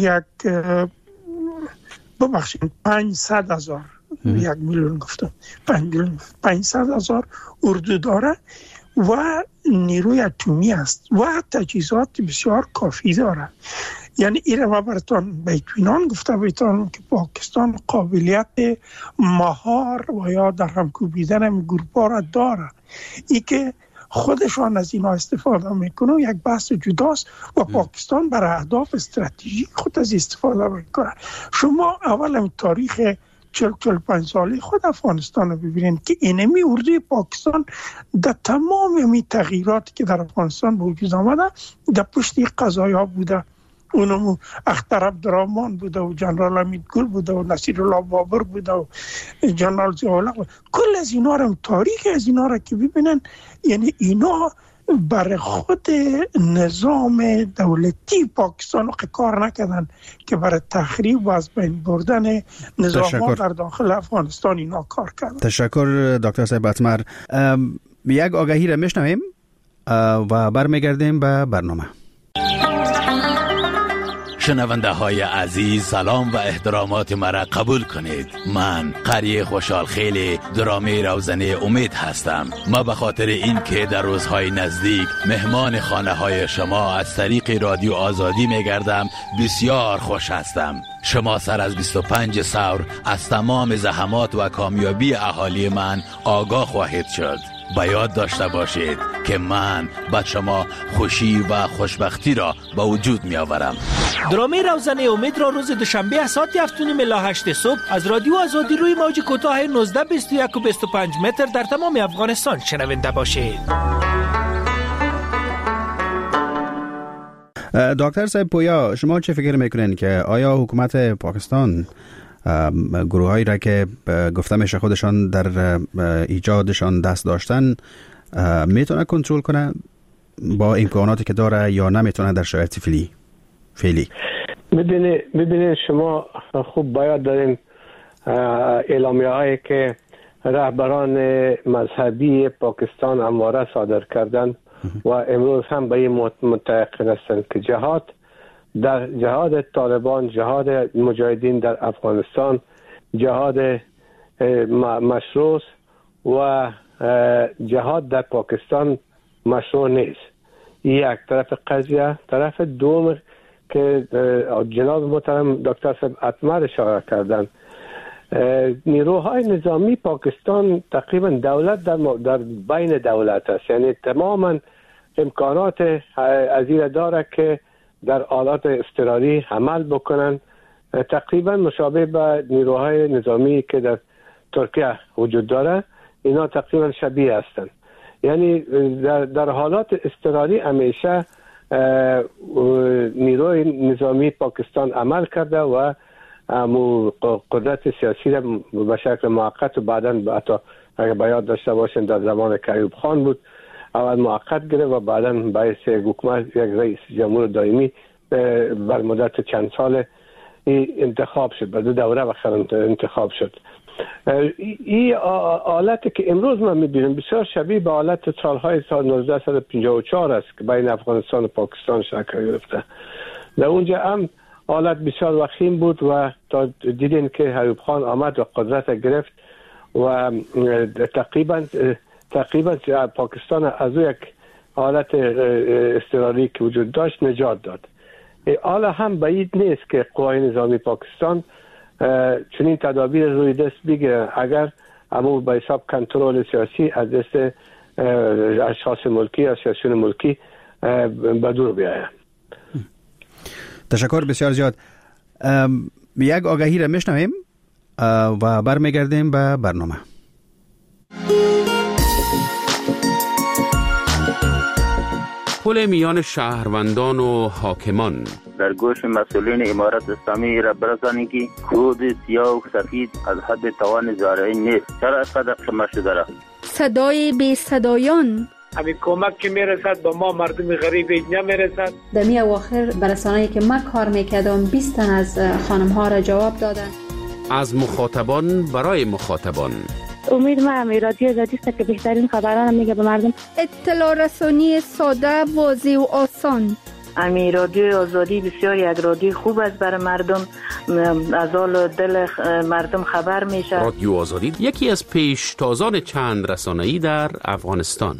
500,000 1 میلیون گفتم 500,000 اردو داره و نیروی اتمی است و تجهیزات بسیار کافی داره. یعنی ایره ما براتون به اطمینان گفته بیتونم که پاکستان قابلیت مهار و یا در هم کوبیدن گروپ‌ها را داره. ای که خودشان از اینا استفاده میکنه یک بحث جداست و پاکستان برای اهداف استراتژیک خود از استفاده میکنه. شما اول تاریخ 45 سالی خود افغانستان رو ببینید که اینمی اردوی پاکستان در تمام امی تغییراتی که در افغانستان به وجود آمده در پشت قضایی ها بوده. اونمو اختر عبدالرحمن بوده و جنرال حمید گل بوده و نصیر الله بابر بوده و جنرال ضیاءالحق. کل از اینا رو تاریخ از اینا رو که ببینن، یعنی اینا برای خود نظام دولتی پاکستان کار نکردن که برای تخریب و از بین بردن نظام ها در داخل افغانستان اینا کار کردن. تشکر دکتر صاحب اتمر. یک آگهی را میشنویم و برمیگردیم به برنامه. شنونده های عزیز، سلام و احترامات مرا قبول کنید. من قری خوشحال خیلی درامه روزنه امید هستم. ما به خاطر این که در روزهای نزدیک مهمان خانه های شما از طریق رادیو آزادی میگردم بسیار خوش هستم. شما سر از 25 ثور از تمام زحمات و کامیابی اهالی من آگاه خواهید شد. با یاد داشته باشید که من به شما خوشی و خوشبختی را به وجود می آورم. درامه روزنه امید را روز دوشنبه از ساعت 7:30 الی 8 صبح از رادیو آزادی روی موج کوتاه 19 21 و 25 متر در تمام افغانستان شنونده باشید. دکتر صاحب پویا، شما چه فکر میکنین که آیا حکومت پاکستان گروه هایی را که گفته میشه خودشان در ایجادشان دست داشتن میتونه کنترل کنه با امکاناتی که داره یا نمیتونه در شرایط فعلی؟ ببینید شما خوب باید دارین اعلامیه هایی که رهبران مذهبی پاکستان همواره صادر کردن و امروز هم به این متيقن هستند که جهاد طالبان، جهاد مجاهدین در افغانستان جهاد مشروع و جهاد در پاکستان مشروع نیست. یک طرف قضیه. طرف دوم که جناب محترم دکتر صاحب اتمر اشاره کردن، نیروهای نظامی پاکستان تقریبا دولت در بین دولت است، یعنی تماما امکانات از این داره که در آلات اضطراری عمل بکنن، تقریبا مشابه به نیروهای نظامی که در ترکیه وجود داره. اینا تقریبا شبیه هستند. یعنی در حالات اضطراری همیشه نیروی نظامی پاکستان عمل کرده و قدرت سیاسی را به شکل موقت و بعداً حتی اگر باید داشته باشن در زمان که ایوب خان بود اول موقت گرفت و بعدا باعث حکومت یک رئیس جمهور دائمی بر مدت چند سال انتخاب شد. بعد دوره بخیر انتخاب شد. این حالتی که امروز ما می‌بینیم بسیار شبیه به حالت سالهای سال 1954 است که بین افغانستان و پاکستان شکل گرفته. در اونجا هم حالت بسیار وخیم بود و تا دیدین که ایوب خان آمد و قدرت گرفت و تقریبا پاکستان از یک حالت اضطراری که وجود داشت نجات داد. حالا هم بعید نیست که قوای نظامی پاکستان چنین تدابیر روی دست بگیرن اگر اما به حساب کنترل سیاسی از دست اشخاص ملکی یا سیاسیون ملکی به دور بیاید. تشکر بسیار زیاد. یک آگهی را میشنویم و برمیگردیم به برنامه. پل میان شهروندان و حاکمان در گوش مسئولین امارت اسلامی را برسانید که کود سیاه و سفید از حد توان زارعی نیست. چرا صدق شما شده را؟ صدای بی صدایان همین کمک که میرسد با ما مردم غریب اینجا میرسد. در می اواخر برسانه‌ای که من کار میکردم 20 تن از خانم ها را جواب دادن. از مخاطبان برای مخاطبان. امید ما رادیو آزادی است که بهترین خبران میگه به مردم. اطلاع رسانی ساده، واضح و آسان. رادیو آزادی بسیار یک رادیو خوب است برای مردم، از حال دل مردم خبر میشه. رادیو آزادی یکی از پیشتازان چند رسانه‌ای در افغانستان.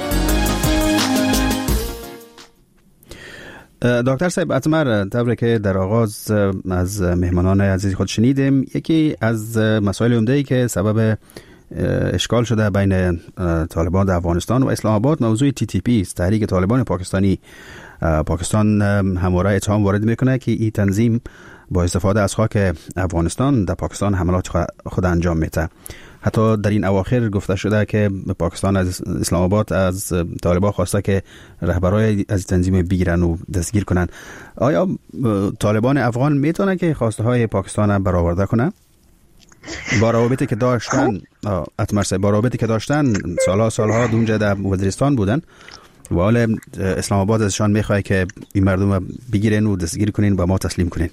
دکتر صاحب اتمر، طوری که در آغاز از مهمانان عزیز خود شنیدیم، یکی از مسائل عمده‌ای که سبب اشکال شده بین طالبان در افغانستان و اسلام آباد موضوع TTP است. تحریک طالبان پاکستانی. پاکستان همواره اتهام وارد میکنه که این تنظیم با استفاده از خاک افغانستان در پاکستان حملات خود انجام میده. حتی در این اواخر گفته شده که پاکستان از اسلام آباد از طالبان خواسته که رهبرای از تنظیم بگیرن و دستگیر کنن. آیا طالبان افغان میتونه که خواسته های پاکستان برآورده کنه؟ با روابطی که داشتن با روابطی که داشتن سالها اونجا در وزیرستان بودن و حالا اسلام آباد ازشان میخواه که این مردم بگیرن و دستگیر کنین با ما تسلیم کنین.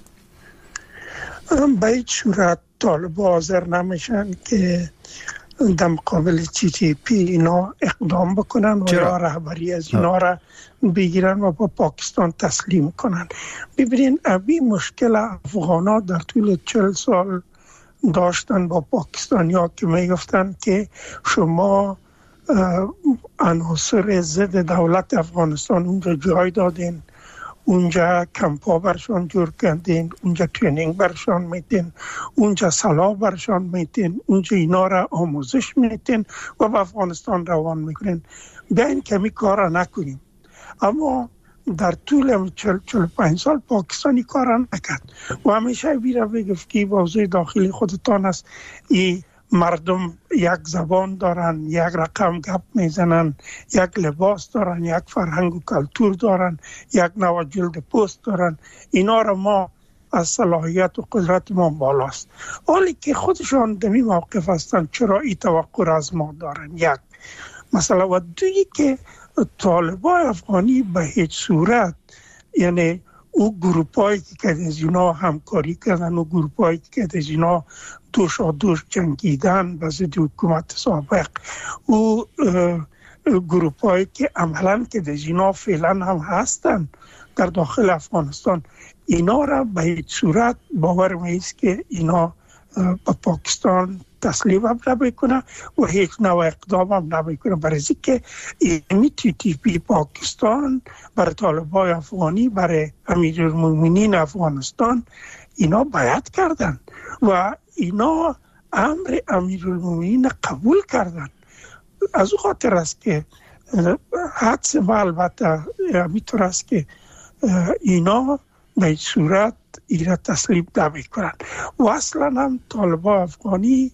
به هیچ صورت طالبان حاضر نمیشن که در مقابل TTP اینا اقدام بکنن و یا رهبری از اینا را بگیرن و با پاکستان تسلیم کنن. ببینین ابی مشکل افغانا در طول 40 سال داشتن با پاکستانیا که میگفتن که شما عناصر ضد دولت افغانستان اونجا جای دادین، اونجا کمپا برشان جور کردین، اونجا ترینینگ برشان میتین، اونجا سلاح برشان میتین، اونجا اینا را آموزش میتین و به افغانستان روان میکنین. بیاین کمی کار را نکنیم. اما در طول 45 سال پاکستانی کار را نکرد و همیشه بیره بگفت که موضوع داخلی خودتان است. این مردم یک زبان دارن، یک رقم گپ میزنن، یک لباس دارن، یک فرهنگ و کلتور دارن، یک نوع جلد پوست دارن. اینا را ما از صلاحیت و قدرت ما بالاست. حالی که خودشان دمی موقف هستن چرا این توقع را از ما دارن؟ یک مثلا و دویی که طالبان افغانی به هیچ صورت، یعنی او گروپایی که از اینا همکاری کردن و گروپایی که از اینا دوش جنگیدن به ضد حکومت سابق، او گروپایی که عملاً که از اینا فعلا هم هستن در داخل افغانستان، اینا را به هیچ صورت باور نیست که اینا به پاکستان تسلیم هم نمیکنه و هیچ نوع اقدام هم نمیکنه. برای که این TTP پاکستان برای طالبان افغانی، برای امیرالمومنین افغانستان اینا بیعت کردن و اینا امر امیرالمومنین قبول کردن. از او خاطر است که حدس ما البته میتونه است که اینا به صورت اینا تسلیم نمیکنن و اصلا هم طالبان افغانی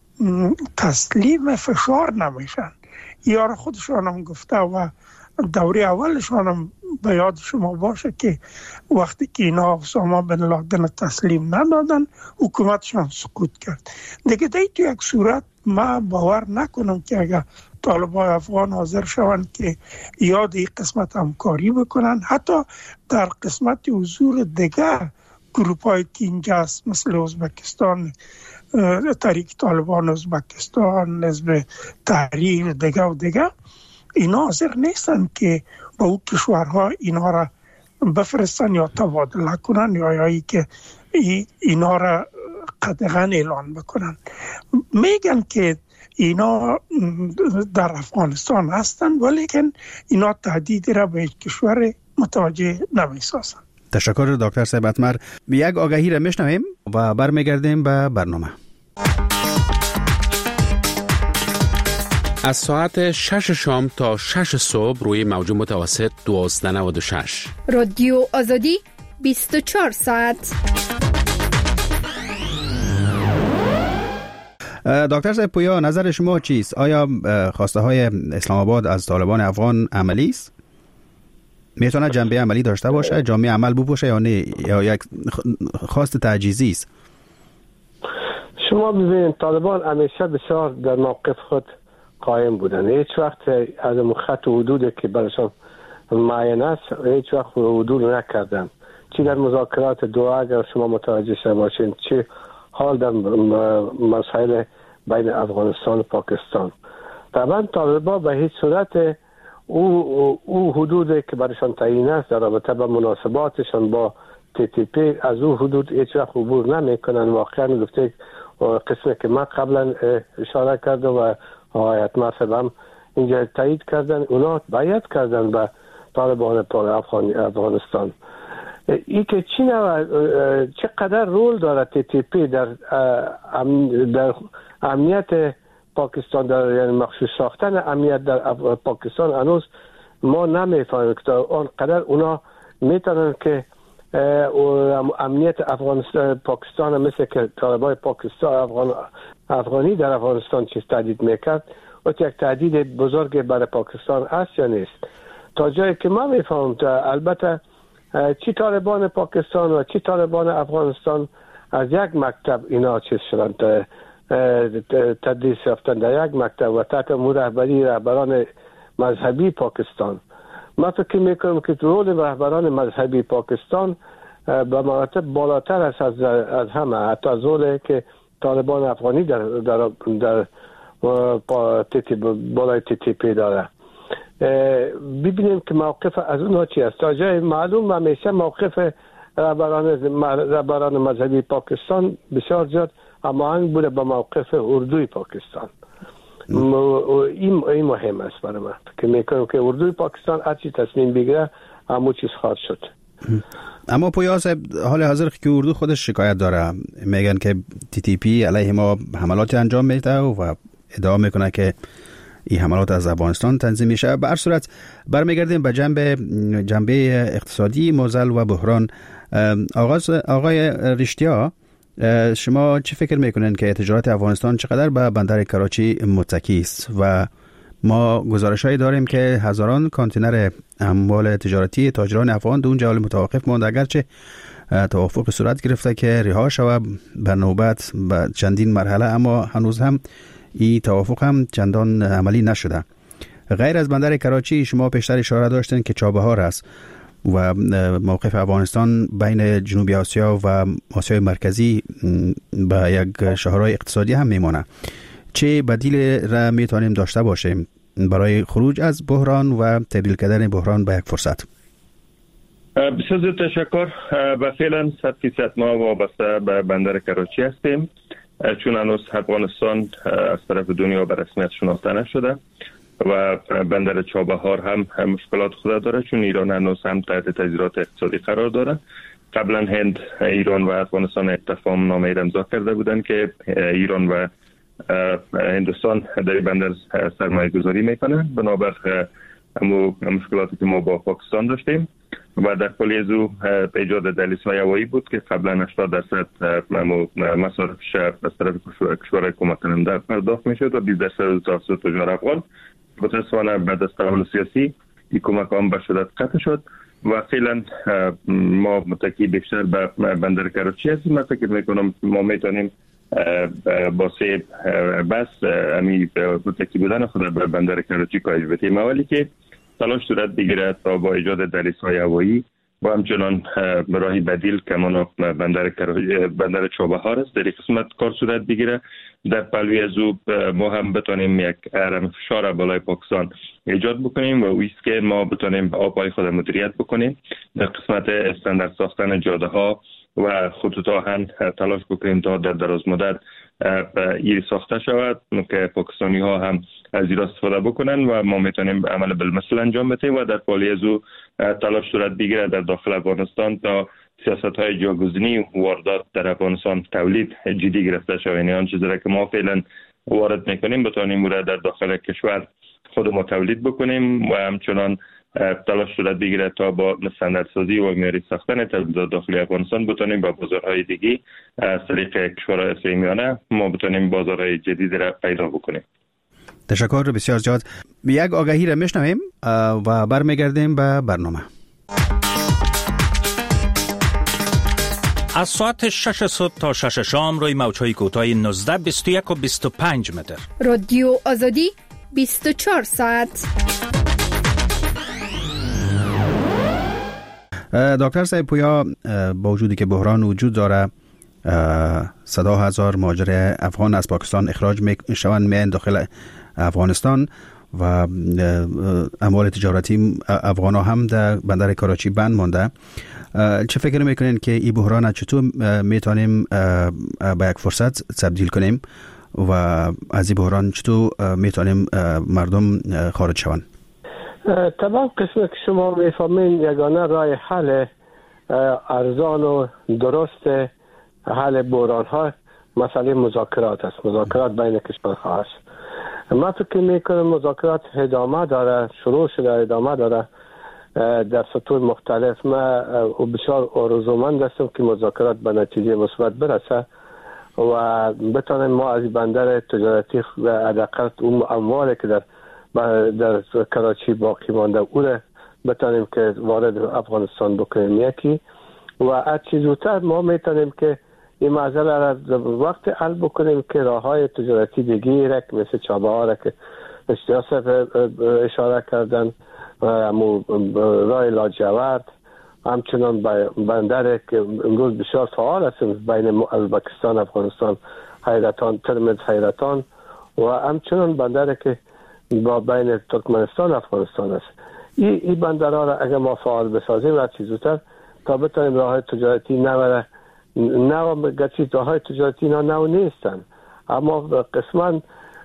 تسلیم فشار نمیشن. یار خودشان هم گفته و دوره اولشان هم به یاد شما باشه که وقتی که اینا اسامه بن لادن تسلیم ندادن حکومتشان سقوط کرد. دیگه تو یک صورت ما باور نکنم که اگر طالبان افغان حاضر شوند که یاد این قسمت همکاری بکنن. حتی در قسمت حضور دیگر گروپ های که اینجا هست مثل ازبکستان، تحریک طالبان ازبکستان، حزب تحریر دیگه و دیگه، اینا حاضر نیستن که با او کشورها اینا را بفرستن یا تبادله کنن یا ای که اینا را قدغن اعلان بکنن. میگن که اینا در افغانستان هستن ولیکن اینا تهدید را به کشور متوجه نمیسازن. تشکر دکتر صاحب اتمر. یک آگهی را میشنویم و برمیگردیم به برنامه. از ساعت 6 شام تا 6 صبح روی موج متوسط 1296 رادیو آزادی 24 ساعت. دکتر صاحب پویا، نظر شما چیست؟ آیا خواسته های اسلام آباد از طالبان افغان عملی است؟ میتونه جنبه عملی داشته باشه، جامعه عمل بپوشه یا نه، یا یک خواست تعجیزی است؟ شما ببینید طالبان همیشه بسیار در موقف خود قائم بودن. هیچ وقت از خط حدود که برشان معین است هیچ وقت حدود نکردن. چی در مذاکرات دوحه اگر شما متوجه شده باشین، چی حال در مسائل بین افغانستان و پاکستان. طبعا طالبان به هیچ صورت او حدودی که برشان تعیین است در رابطه با مناسباتشان با TTP از او حدود هیچ وقت عبور نمیکنن. واقعا گفته قسمه که من قبلا اشاره کردم و آیت مرسب هم اینجا تایید کردن، اونا بیعت کردن به طالبان افغانستان. ای که چقدر رول داره TTP در امنیت پاکستان، در یعنی مخصوص ساختن امنیت در پاکستان، هنوز ما نمیفهمیم که آنقدر اونا میتونن که امنیت افغانستان پاکستان مثل که طالبان پاکستان افغانی در افغانستان چیز تهدید میکرد و یک تهدید بزرگ برای پاکستان است یا نیست. تا جایی که من میفهمم، البته چی طالبان پاکستان و چی طالبان افغانستان از یک مکتب اینا چیز شدن، تدریس یافتن در یک مکتب و تحت رهبران مذهبی پاکستان. من فکر میکنم که رول رهبران مذهبی پاکستان به مراتب بالاتر است از همه، حتی از رولی که طالبان افغانی در بالای TTP داره. ببینیم که موقف از اونها چی است. تا جای معلوم همیشه موقف رهبران مذهبی پاکستان بسیار زیاد هماهنگ بوده با موقف اردوی پاکستان. این مهم است برای من که میکنم که اردوی پاکستان هر چی تصمیم بگیره همون چیز خواهد شد. اما پویا صاحب، حال حاضر که اردو خودش شکایت داره، میگن که TTP علیه ما حملاتی انجام میده و ادعا میکنه که این حملات از افغانستان تنظیم میشه. به هر صورت برمیگردیم به جنبه اقتصادی موزل و بحران. آقای رشتیا، شما چی فکر میکنین که تجارت افغانستان چقدر به بندر کراچی متکی است؟ و ما گزارش‌هایی داریم که هزاران کانتینر اموال تجارتی تاجران افغان در اونجا متوقف مانده، اگرچه توافق صورت گرفته که رها شود به نوبت به چندین مرحله، اما هنوز هم این توافق هم چندان عملی نشده. غیر از بندر کراچی، شما پیشتر اشاره داشتین که چابهار است و موقف افغانستان بین جنوب آسیا و آسیای مرکزی به یک شاهراه اقتصادی هم میمونه. چه بدیل را میتونیم داشته باشیم برای خروج از بحران و تبدیل کردن بحران به یک فرصت؟ بسیار تشکر. و فعلا 100% ما وابسته به بندر کراچی هستیم، چون هنوز افغانستان از طرف دنیا به رسمیت شناخته نشده و بندر چابهار هم مشکلات خود داره، چون ایران هنوز هم تحت تضییعات اقتصادی قرار داره. قبلا هند، ایران و افغانستان اتفاق نامه امضا کرده بودند که ایران و هندوستان در بندر سرمایه گذاری میکنن، بنابر مشکلاتی که ما با پاکستان داشتیم و در کلی از او ایجاد دهلیزهای هوایی بود که قبلا 80% مصارفش از طرف کشورهای کمک کننده پرداخت میشد و 20% توسط تجار افغان. متاسفانه بعد از تحول سیاسی این کمک هم به شدت قطع شد و فعلا ما متکی بیشتر به بندر کراچی هستیم. من فکر میکنم ما میتونیم باسه بس امی متکی بودن خود به بندر کراچی کاهش بدهیم. اولی که تلاش صورت بگیره تا با ایجاد دهلیزهای هوایی و همچنان راهی بدیل که همانا بندر چابهار است در این قسمت کار صورت بگیره. در پلوی از او ما هم بتانیم یک هرم فشار بالای پاکستان ایجاد بکنیم و اویست که ما بتانیم آبهای خود مدیریت بکنیم. در قسمت استاندارد ساختن جاده ها و خطوط آهن تلاش بکنیم تا در دراز مدت ایری ساخته شود که پاکستانی ها هم از این استفاده بکنن و ما میتونیم عمل بالمثل انجام بدیم و در پالی از او تلاش صورت بگیره در داخل افغانستان تا سیاست های جاگزینی و واردات در افغانستان تولید جدی گرفته شود. یعنی آن چیزی که ما فعلا وارد میکنیم بتونیم در داخل کشور خود ما تولید بکنیم و همچنان تلاش صورت بگیره تا با استانداردسازی و معیاری ساختن تولیدات داخلی افغانستان بتونیم با بازارهای دیگه از طریق کشورهای اسیای میانه ما بتونیم بازارهای جدید را پیدا بکنیم. تشکر بسیار زیاد. یک آگهی را میشنویم و برمیگردیم به برنامه. از ساعت 6 صبح تا 6 شام روی موج‌های کوتاه 19 21 و 25 متر. رادیو آزادی 24 ساعت. دکتر صاحب پویا، با وجودی که بحران وجود داره، صدا هزار مهاجر افغان از پاکستان اخراج میشوند داخل افغانستان و اموال تجارتی افغان ها هم در بندر کراچی بند مانده. چه فکر میکنین که این بحران چطور میتونیم به یک فرصت تبدیل کنیم و از این بحران چطور میتونیم مردم خارج شوند؟ طبعا قسمت که شما میفهمین یگانه راه حل ارزان و درست حل بحران ها مسئله مذاکرات است. مذاکرات بین کشورها است. من فکر میکنم مذاکرات ادامه داره، شروع شده، ادامه داره در سطوح مختلف. من بسیار آرزومند هستم که مذاکرات به نتیجه مثبت برسه و بتانیم ما از بندر تجارتی حداقل اون اموالی که در کراچی باقی مانده او را بتانیم که وارد افغانستان بکنیم یکی و از چیز زودتر ما میتونیم که این مسئله را وقت حل بکنیم که راههای تجارتی دیگه را مثل چابهار که اشتیاس اشاره کردن و راه لاجورد همچنان بندر که امروز بسیار فعال است بین ازبکستان افغانستان حیرتان ترمز حیرتان و همچنان بندر که با بین ترکمنستان افغانستان است. این بندرها را اگر ما فعال بسازیم و چیز زودتر تا بتانیم راه تجارتی نوره نو گرچه راه تجارتی نو نیستن اما قسما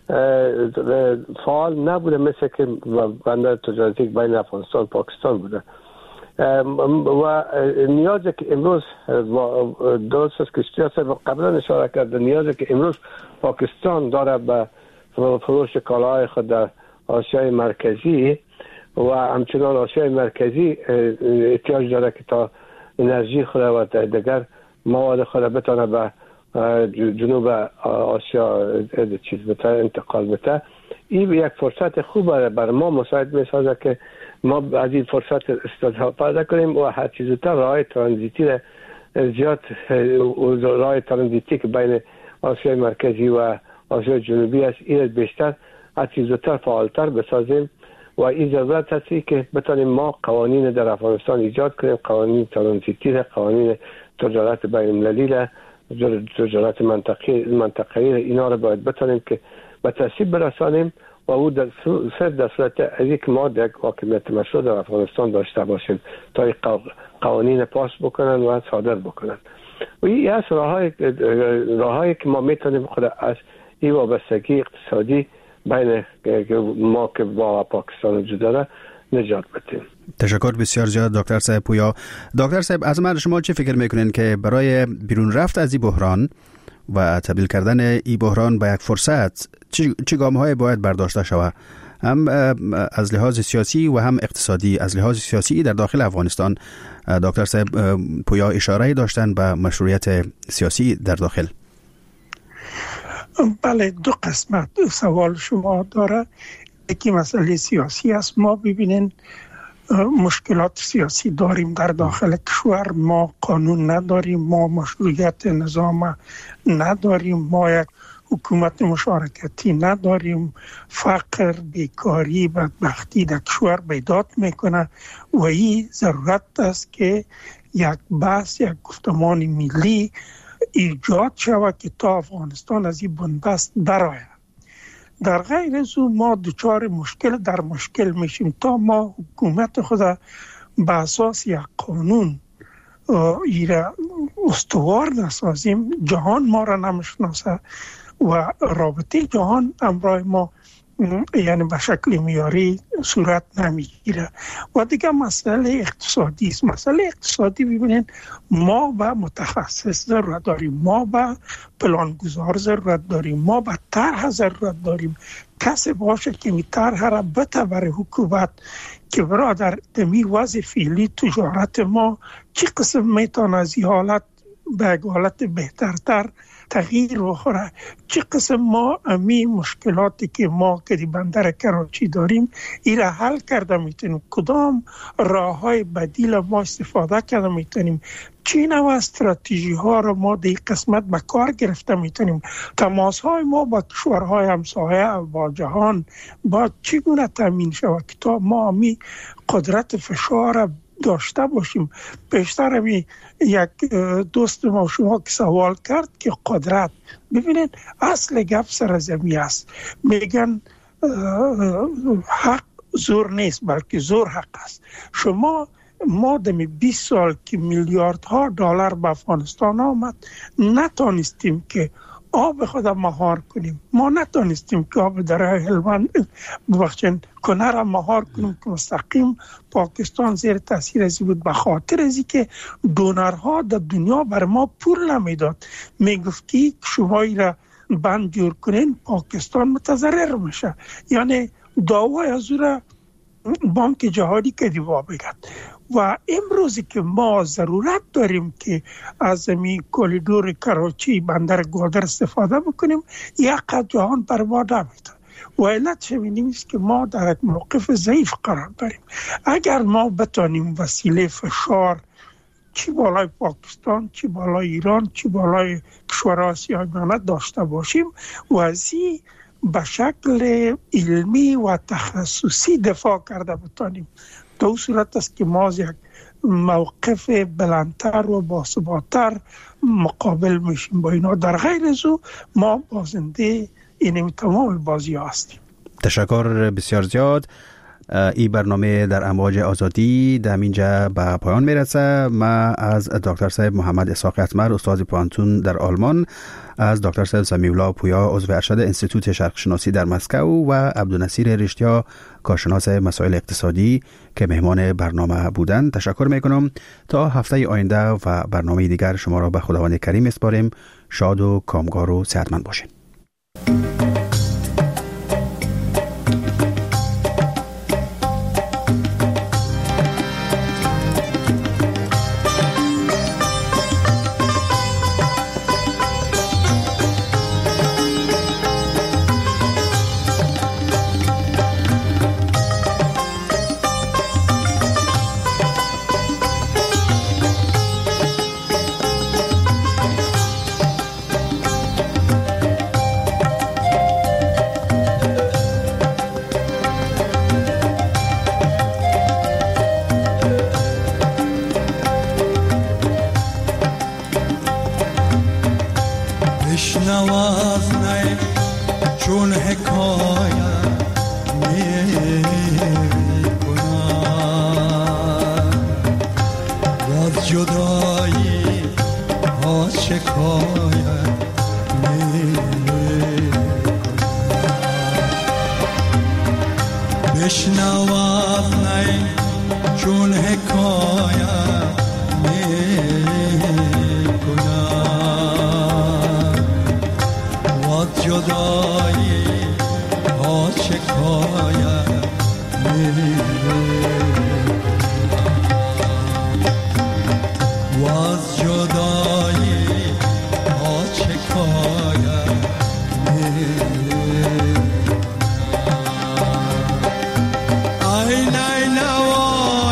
فعال نبوده مثل که بندر تجارتی بین افغانستان پاکستان بوده و نیازی که امروز درست است که اشتیاس قبلا اشاره کرده نیازی که امروز پاکستان داره به فروش کالاهای خود در آسیای مرکزی و همچنان آسیای مرکزی احتیاج داره که تا انرژی خود و دیگر مواد خود بتونه به جنوب آسیا انتقال بده. این یک فرصت خوبه برای ما مساعد میسازه که ما از این فرصت استفاده کنیم و هر چیزتر راه ترانزیتی را زیاد راه ترانزیتی که بین آسیای مرکزی و آسیای جنوبی است این بیشتر از چیزتر فعالتر بسازیم و این ضرورت هستی که بتانیم ما قوانین در افغانستان ایجاد کنیم، قوانین ترانزیتی را، قوانین تجارت بین المللی، تجارت منطقه‌ای اینا را باید بتانیم که به تصویب برسانیم و او در صورت از یک ما در حاکمیت مشروع در افغانستان داشته باشیم تا قوانین پاس بکنن و صادر بکنن و این از راهایی که ما میتونیم خود از این وابستگی اقتصادی بین ما که با پاکستان وجود داره نجات بدیم. تشکر بسیار زیاد دکتر صاحب پویا. دکتر صاحب از من شما چه فکر میکنین که برای بیرون رفت از این بحران و تبدیل کردن این بحران به یک فرصت چه گام‌های باید برداشته شود، هم از لحاظ سیاسی و هم اقتصادی؟ از لحاظ سیاسی در داخل افغانستان دکتر صاحب پویا اشاره داشتن به مشروعیت سیاسی در داخل. بله، دو قسمت سوال شما داره. یکی مسئله سیاسی است. ما ببینین مشکلات سیاسی داریم در داخل کشور. ما قانون نداریم، ما مشروعیت نظام نداریم، ما یک حکومت مشارکتی نداریم، فقر، بیکاری، بدبختی در کشور بیداد میکنه و این ضرورت است که یک بحث، یک گفتمان ملی ایجاد شود که تا افغانستان از این بنبست برآید. در غیر از او ما دچار مشکل در مشکل میشیم. تا ما حکومت خود به اساس یک قانون ایره استوار نسازیم، جهان ما را نمیشناسه و رابطه جهان امرای ما یعنی به شکل معیاری صورت نمیگیره. و دیگه مسئله اقتصادی است. مسئله اقتصادی ببینید، ما به متخصص ضرورت داریم، ما به پلانگذار ضرورت داریم، ما به طرح ضرورت داریم. کسی باشه که می طرح را بده برای حکومت که برادر دمی وضع فعلی تجارت ما چی قسم میتونه از این حالت به حالت بهترتر تغییر بخوره، چی قسم ما امی مشکلاتی که ما که دی بندر کراچی داریم این را حل کرده میتونیم، کدام راه های بدیل ما استفاده کرده میتونیم، چی نوع استراتژی ها را ما دی قسمت به کار گرفته میتونیم، تماس های ما با کشورهای همسایه با جهان با چگونه تامین شود که تا ما امی قدرت فشار داشته باشیم. پیشتر همی یک دوست ما شما که سوال کرد که قدرت، ببینید اصل گپ سر زمین است. میگن حق زور نیست بلکه زور حق است. ما دمی 20 سال که میلیاردها دلار به افغانستان آمد نتانستیم که آب خود مهار کنیم، ما نتانستیم که آب دره هلمند کنه را مهار کنیم که مستقیم پاکستان زیر تاثیر ازی بود، به خاطر ازی که دونرها در دنیا بر ما پول نمیداد. میگفت که شما ای را بند جور کنین پاکستان متضرر میشه، یعنی دعوای از او را بانک جهانی که دیوا بگد. و امروزی که ما ضرورت داریم که از این کوریدور کراچی بندر گودر استفاده بکنیم، یک قد جهان بر ما نمیده. و علت شمینیم است که ما در یک موقف ضعیف قرار داریم. اگر ما بتانیم وسیله فشار چی بالای پاکستان، چی بالای ایران، چی بالای کشورهای آسیای میانه داشته باشیم و از این به شکل علمی و تخصصی دفاع کرده بتانیم، تو صورت است که ما یک موقف بلندتر و باثبات‌تر مقابل میشیم با اینا. در غیر از او ما بازنده این تمام بازی هستیم. تشکر بسیار زیاد. این برنامه در امواج آزادی در اینجا به پایان میرسه. ما از دکتر صاحب محمد اسحاق اتمر استاد پانتون در آلمان، از دکتر صاحب سمیع الله پویا عضو ارشد انستیتوت شرق شناسی در مسکو و عبدالنصیر رشتیا کارشناس مسائل اقتصادی که مهمان برنامه بودند تشکر میکنم. تا هفته آینده و برنامه دیگر شما را به خداوند کریم میسپاریم. شاد و کامگار و صحتمند باشین. I know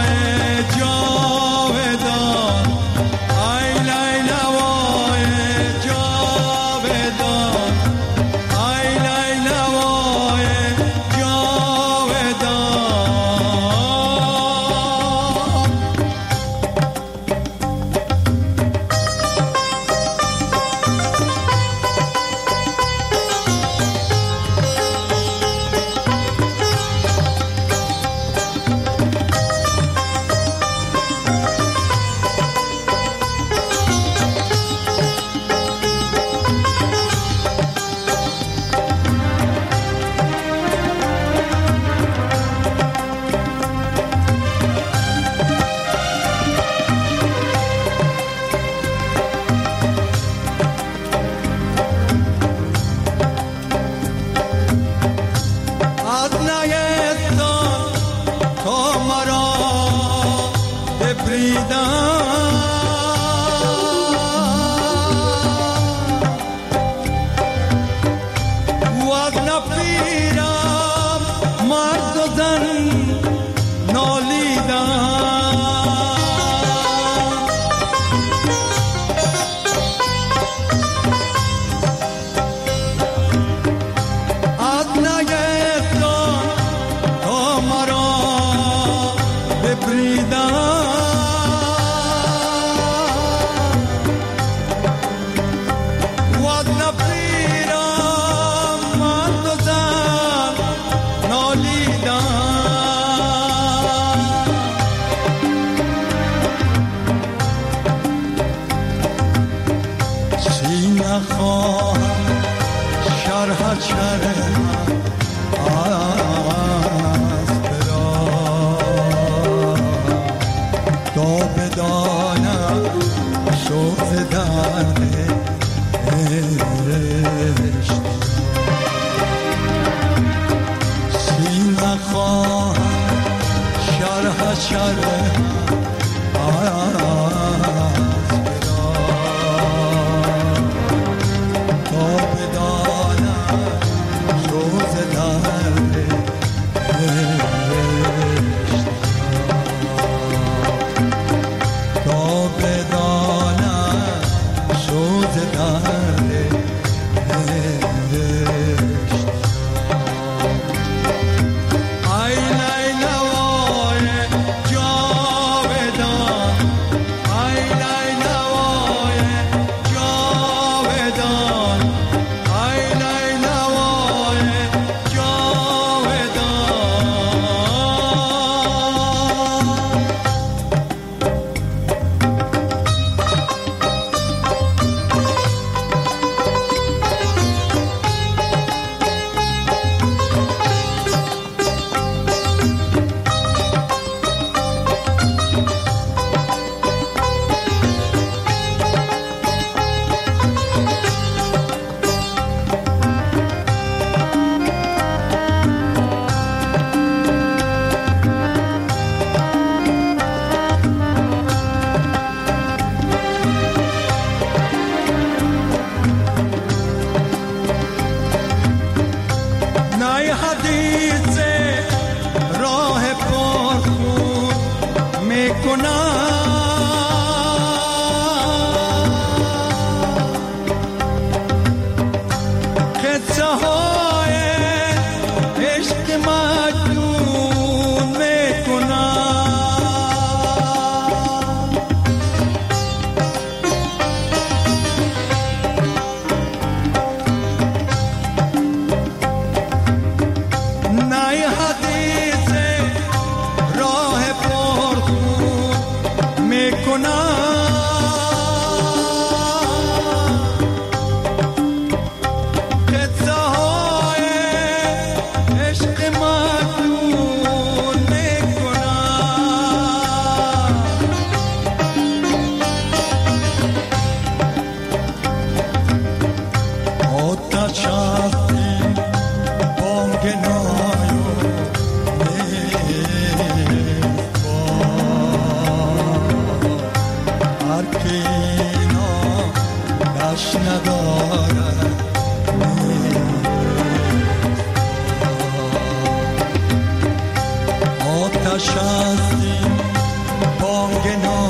آتش هستی بانگ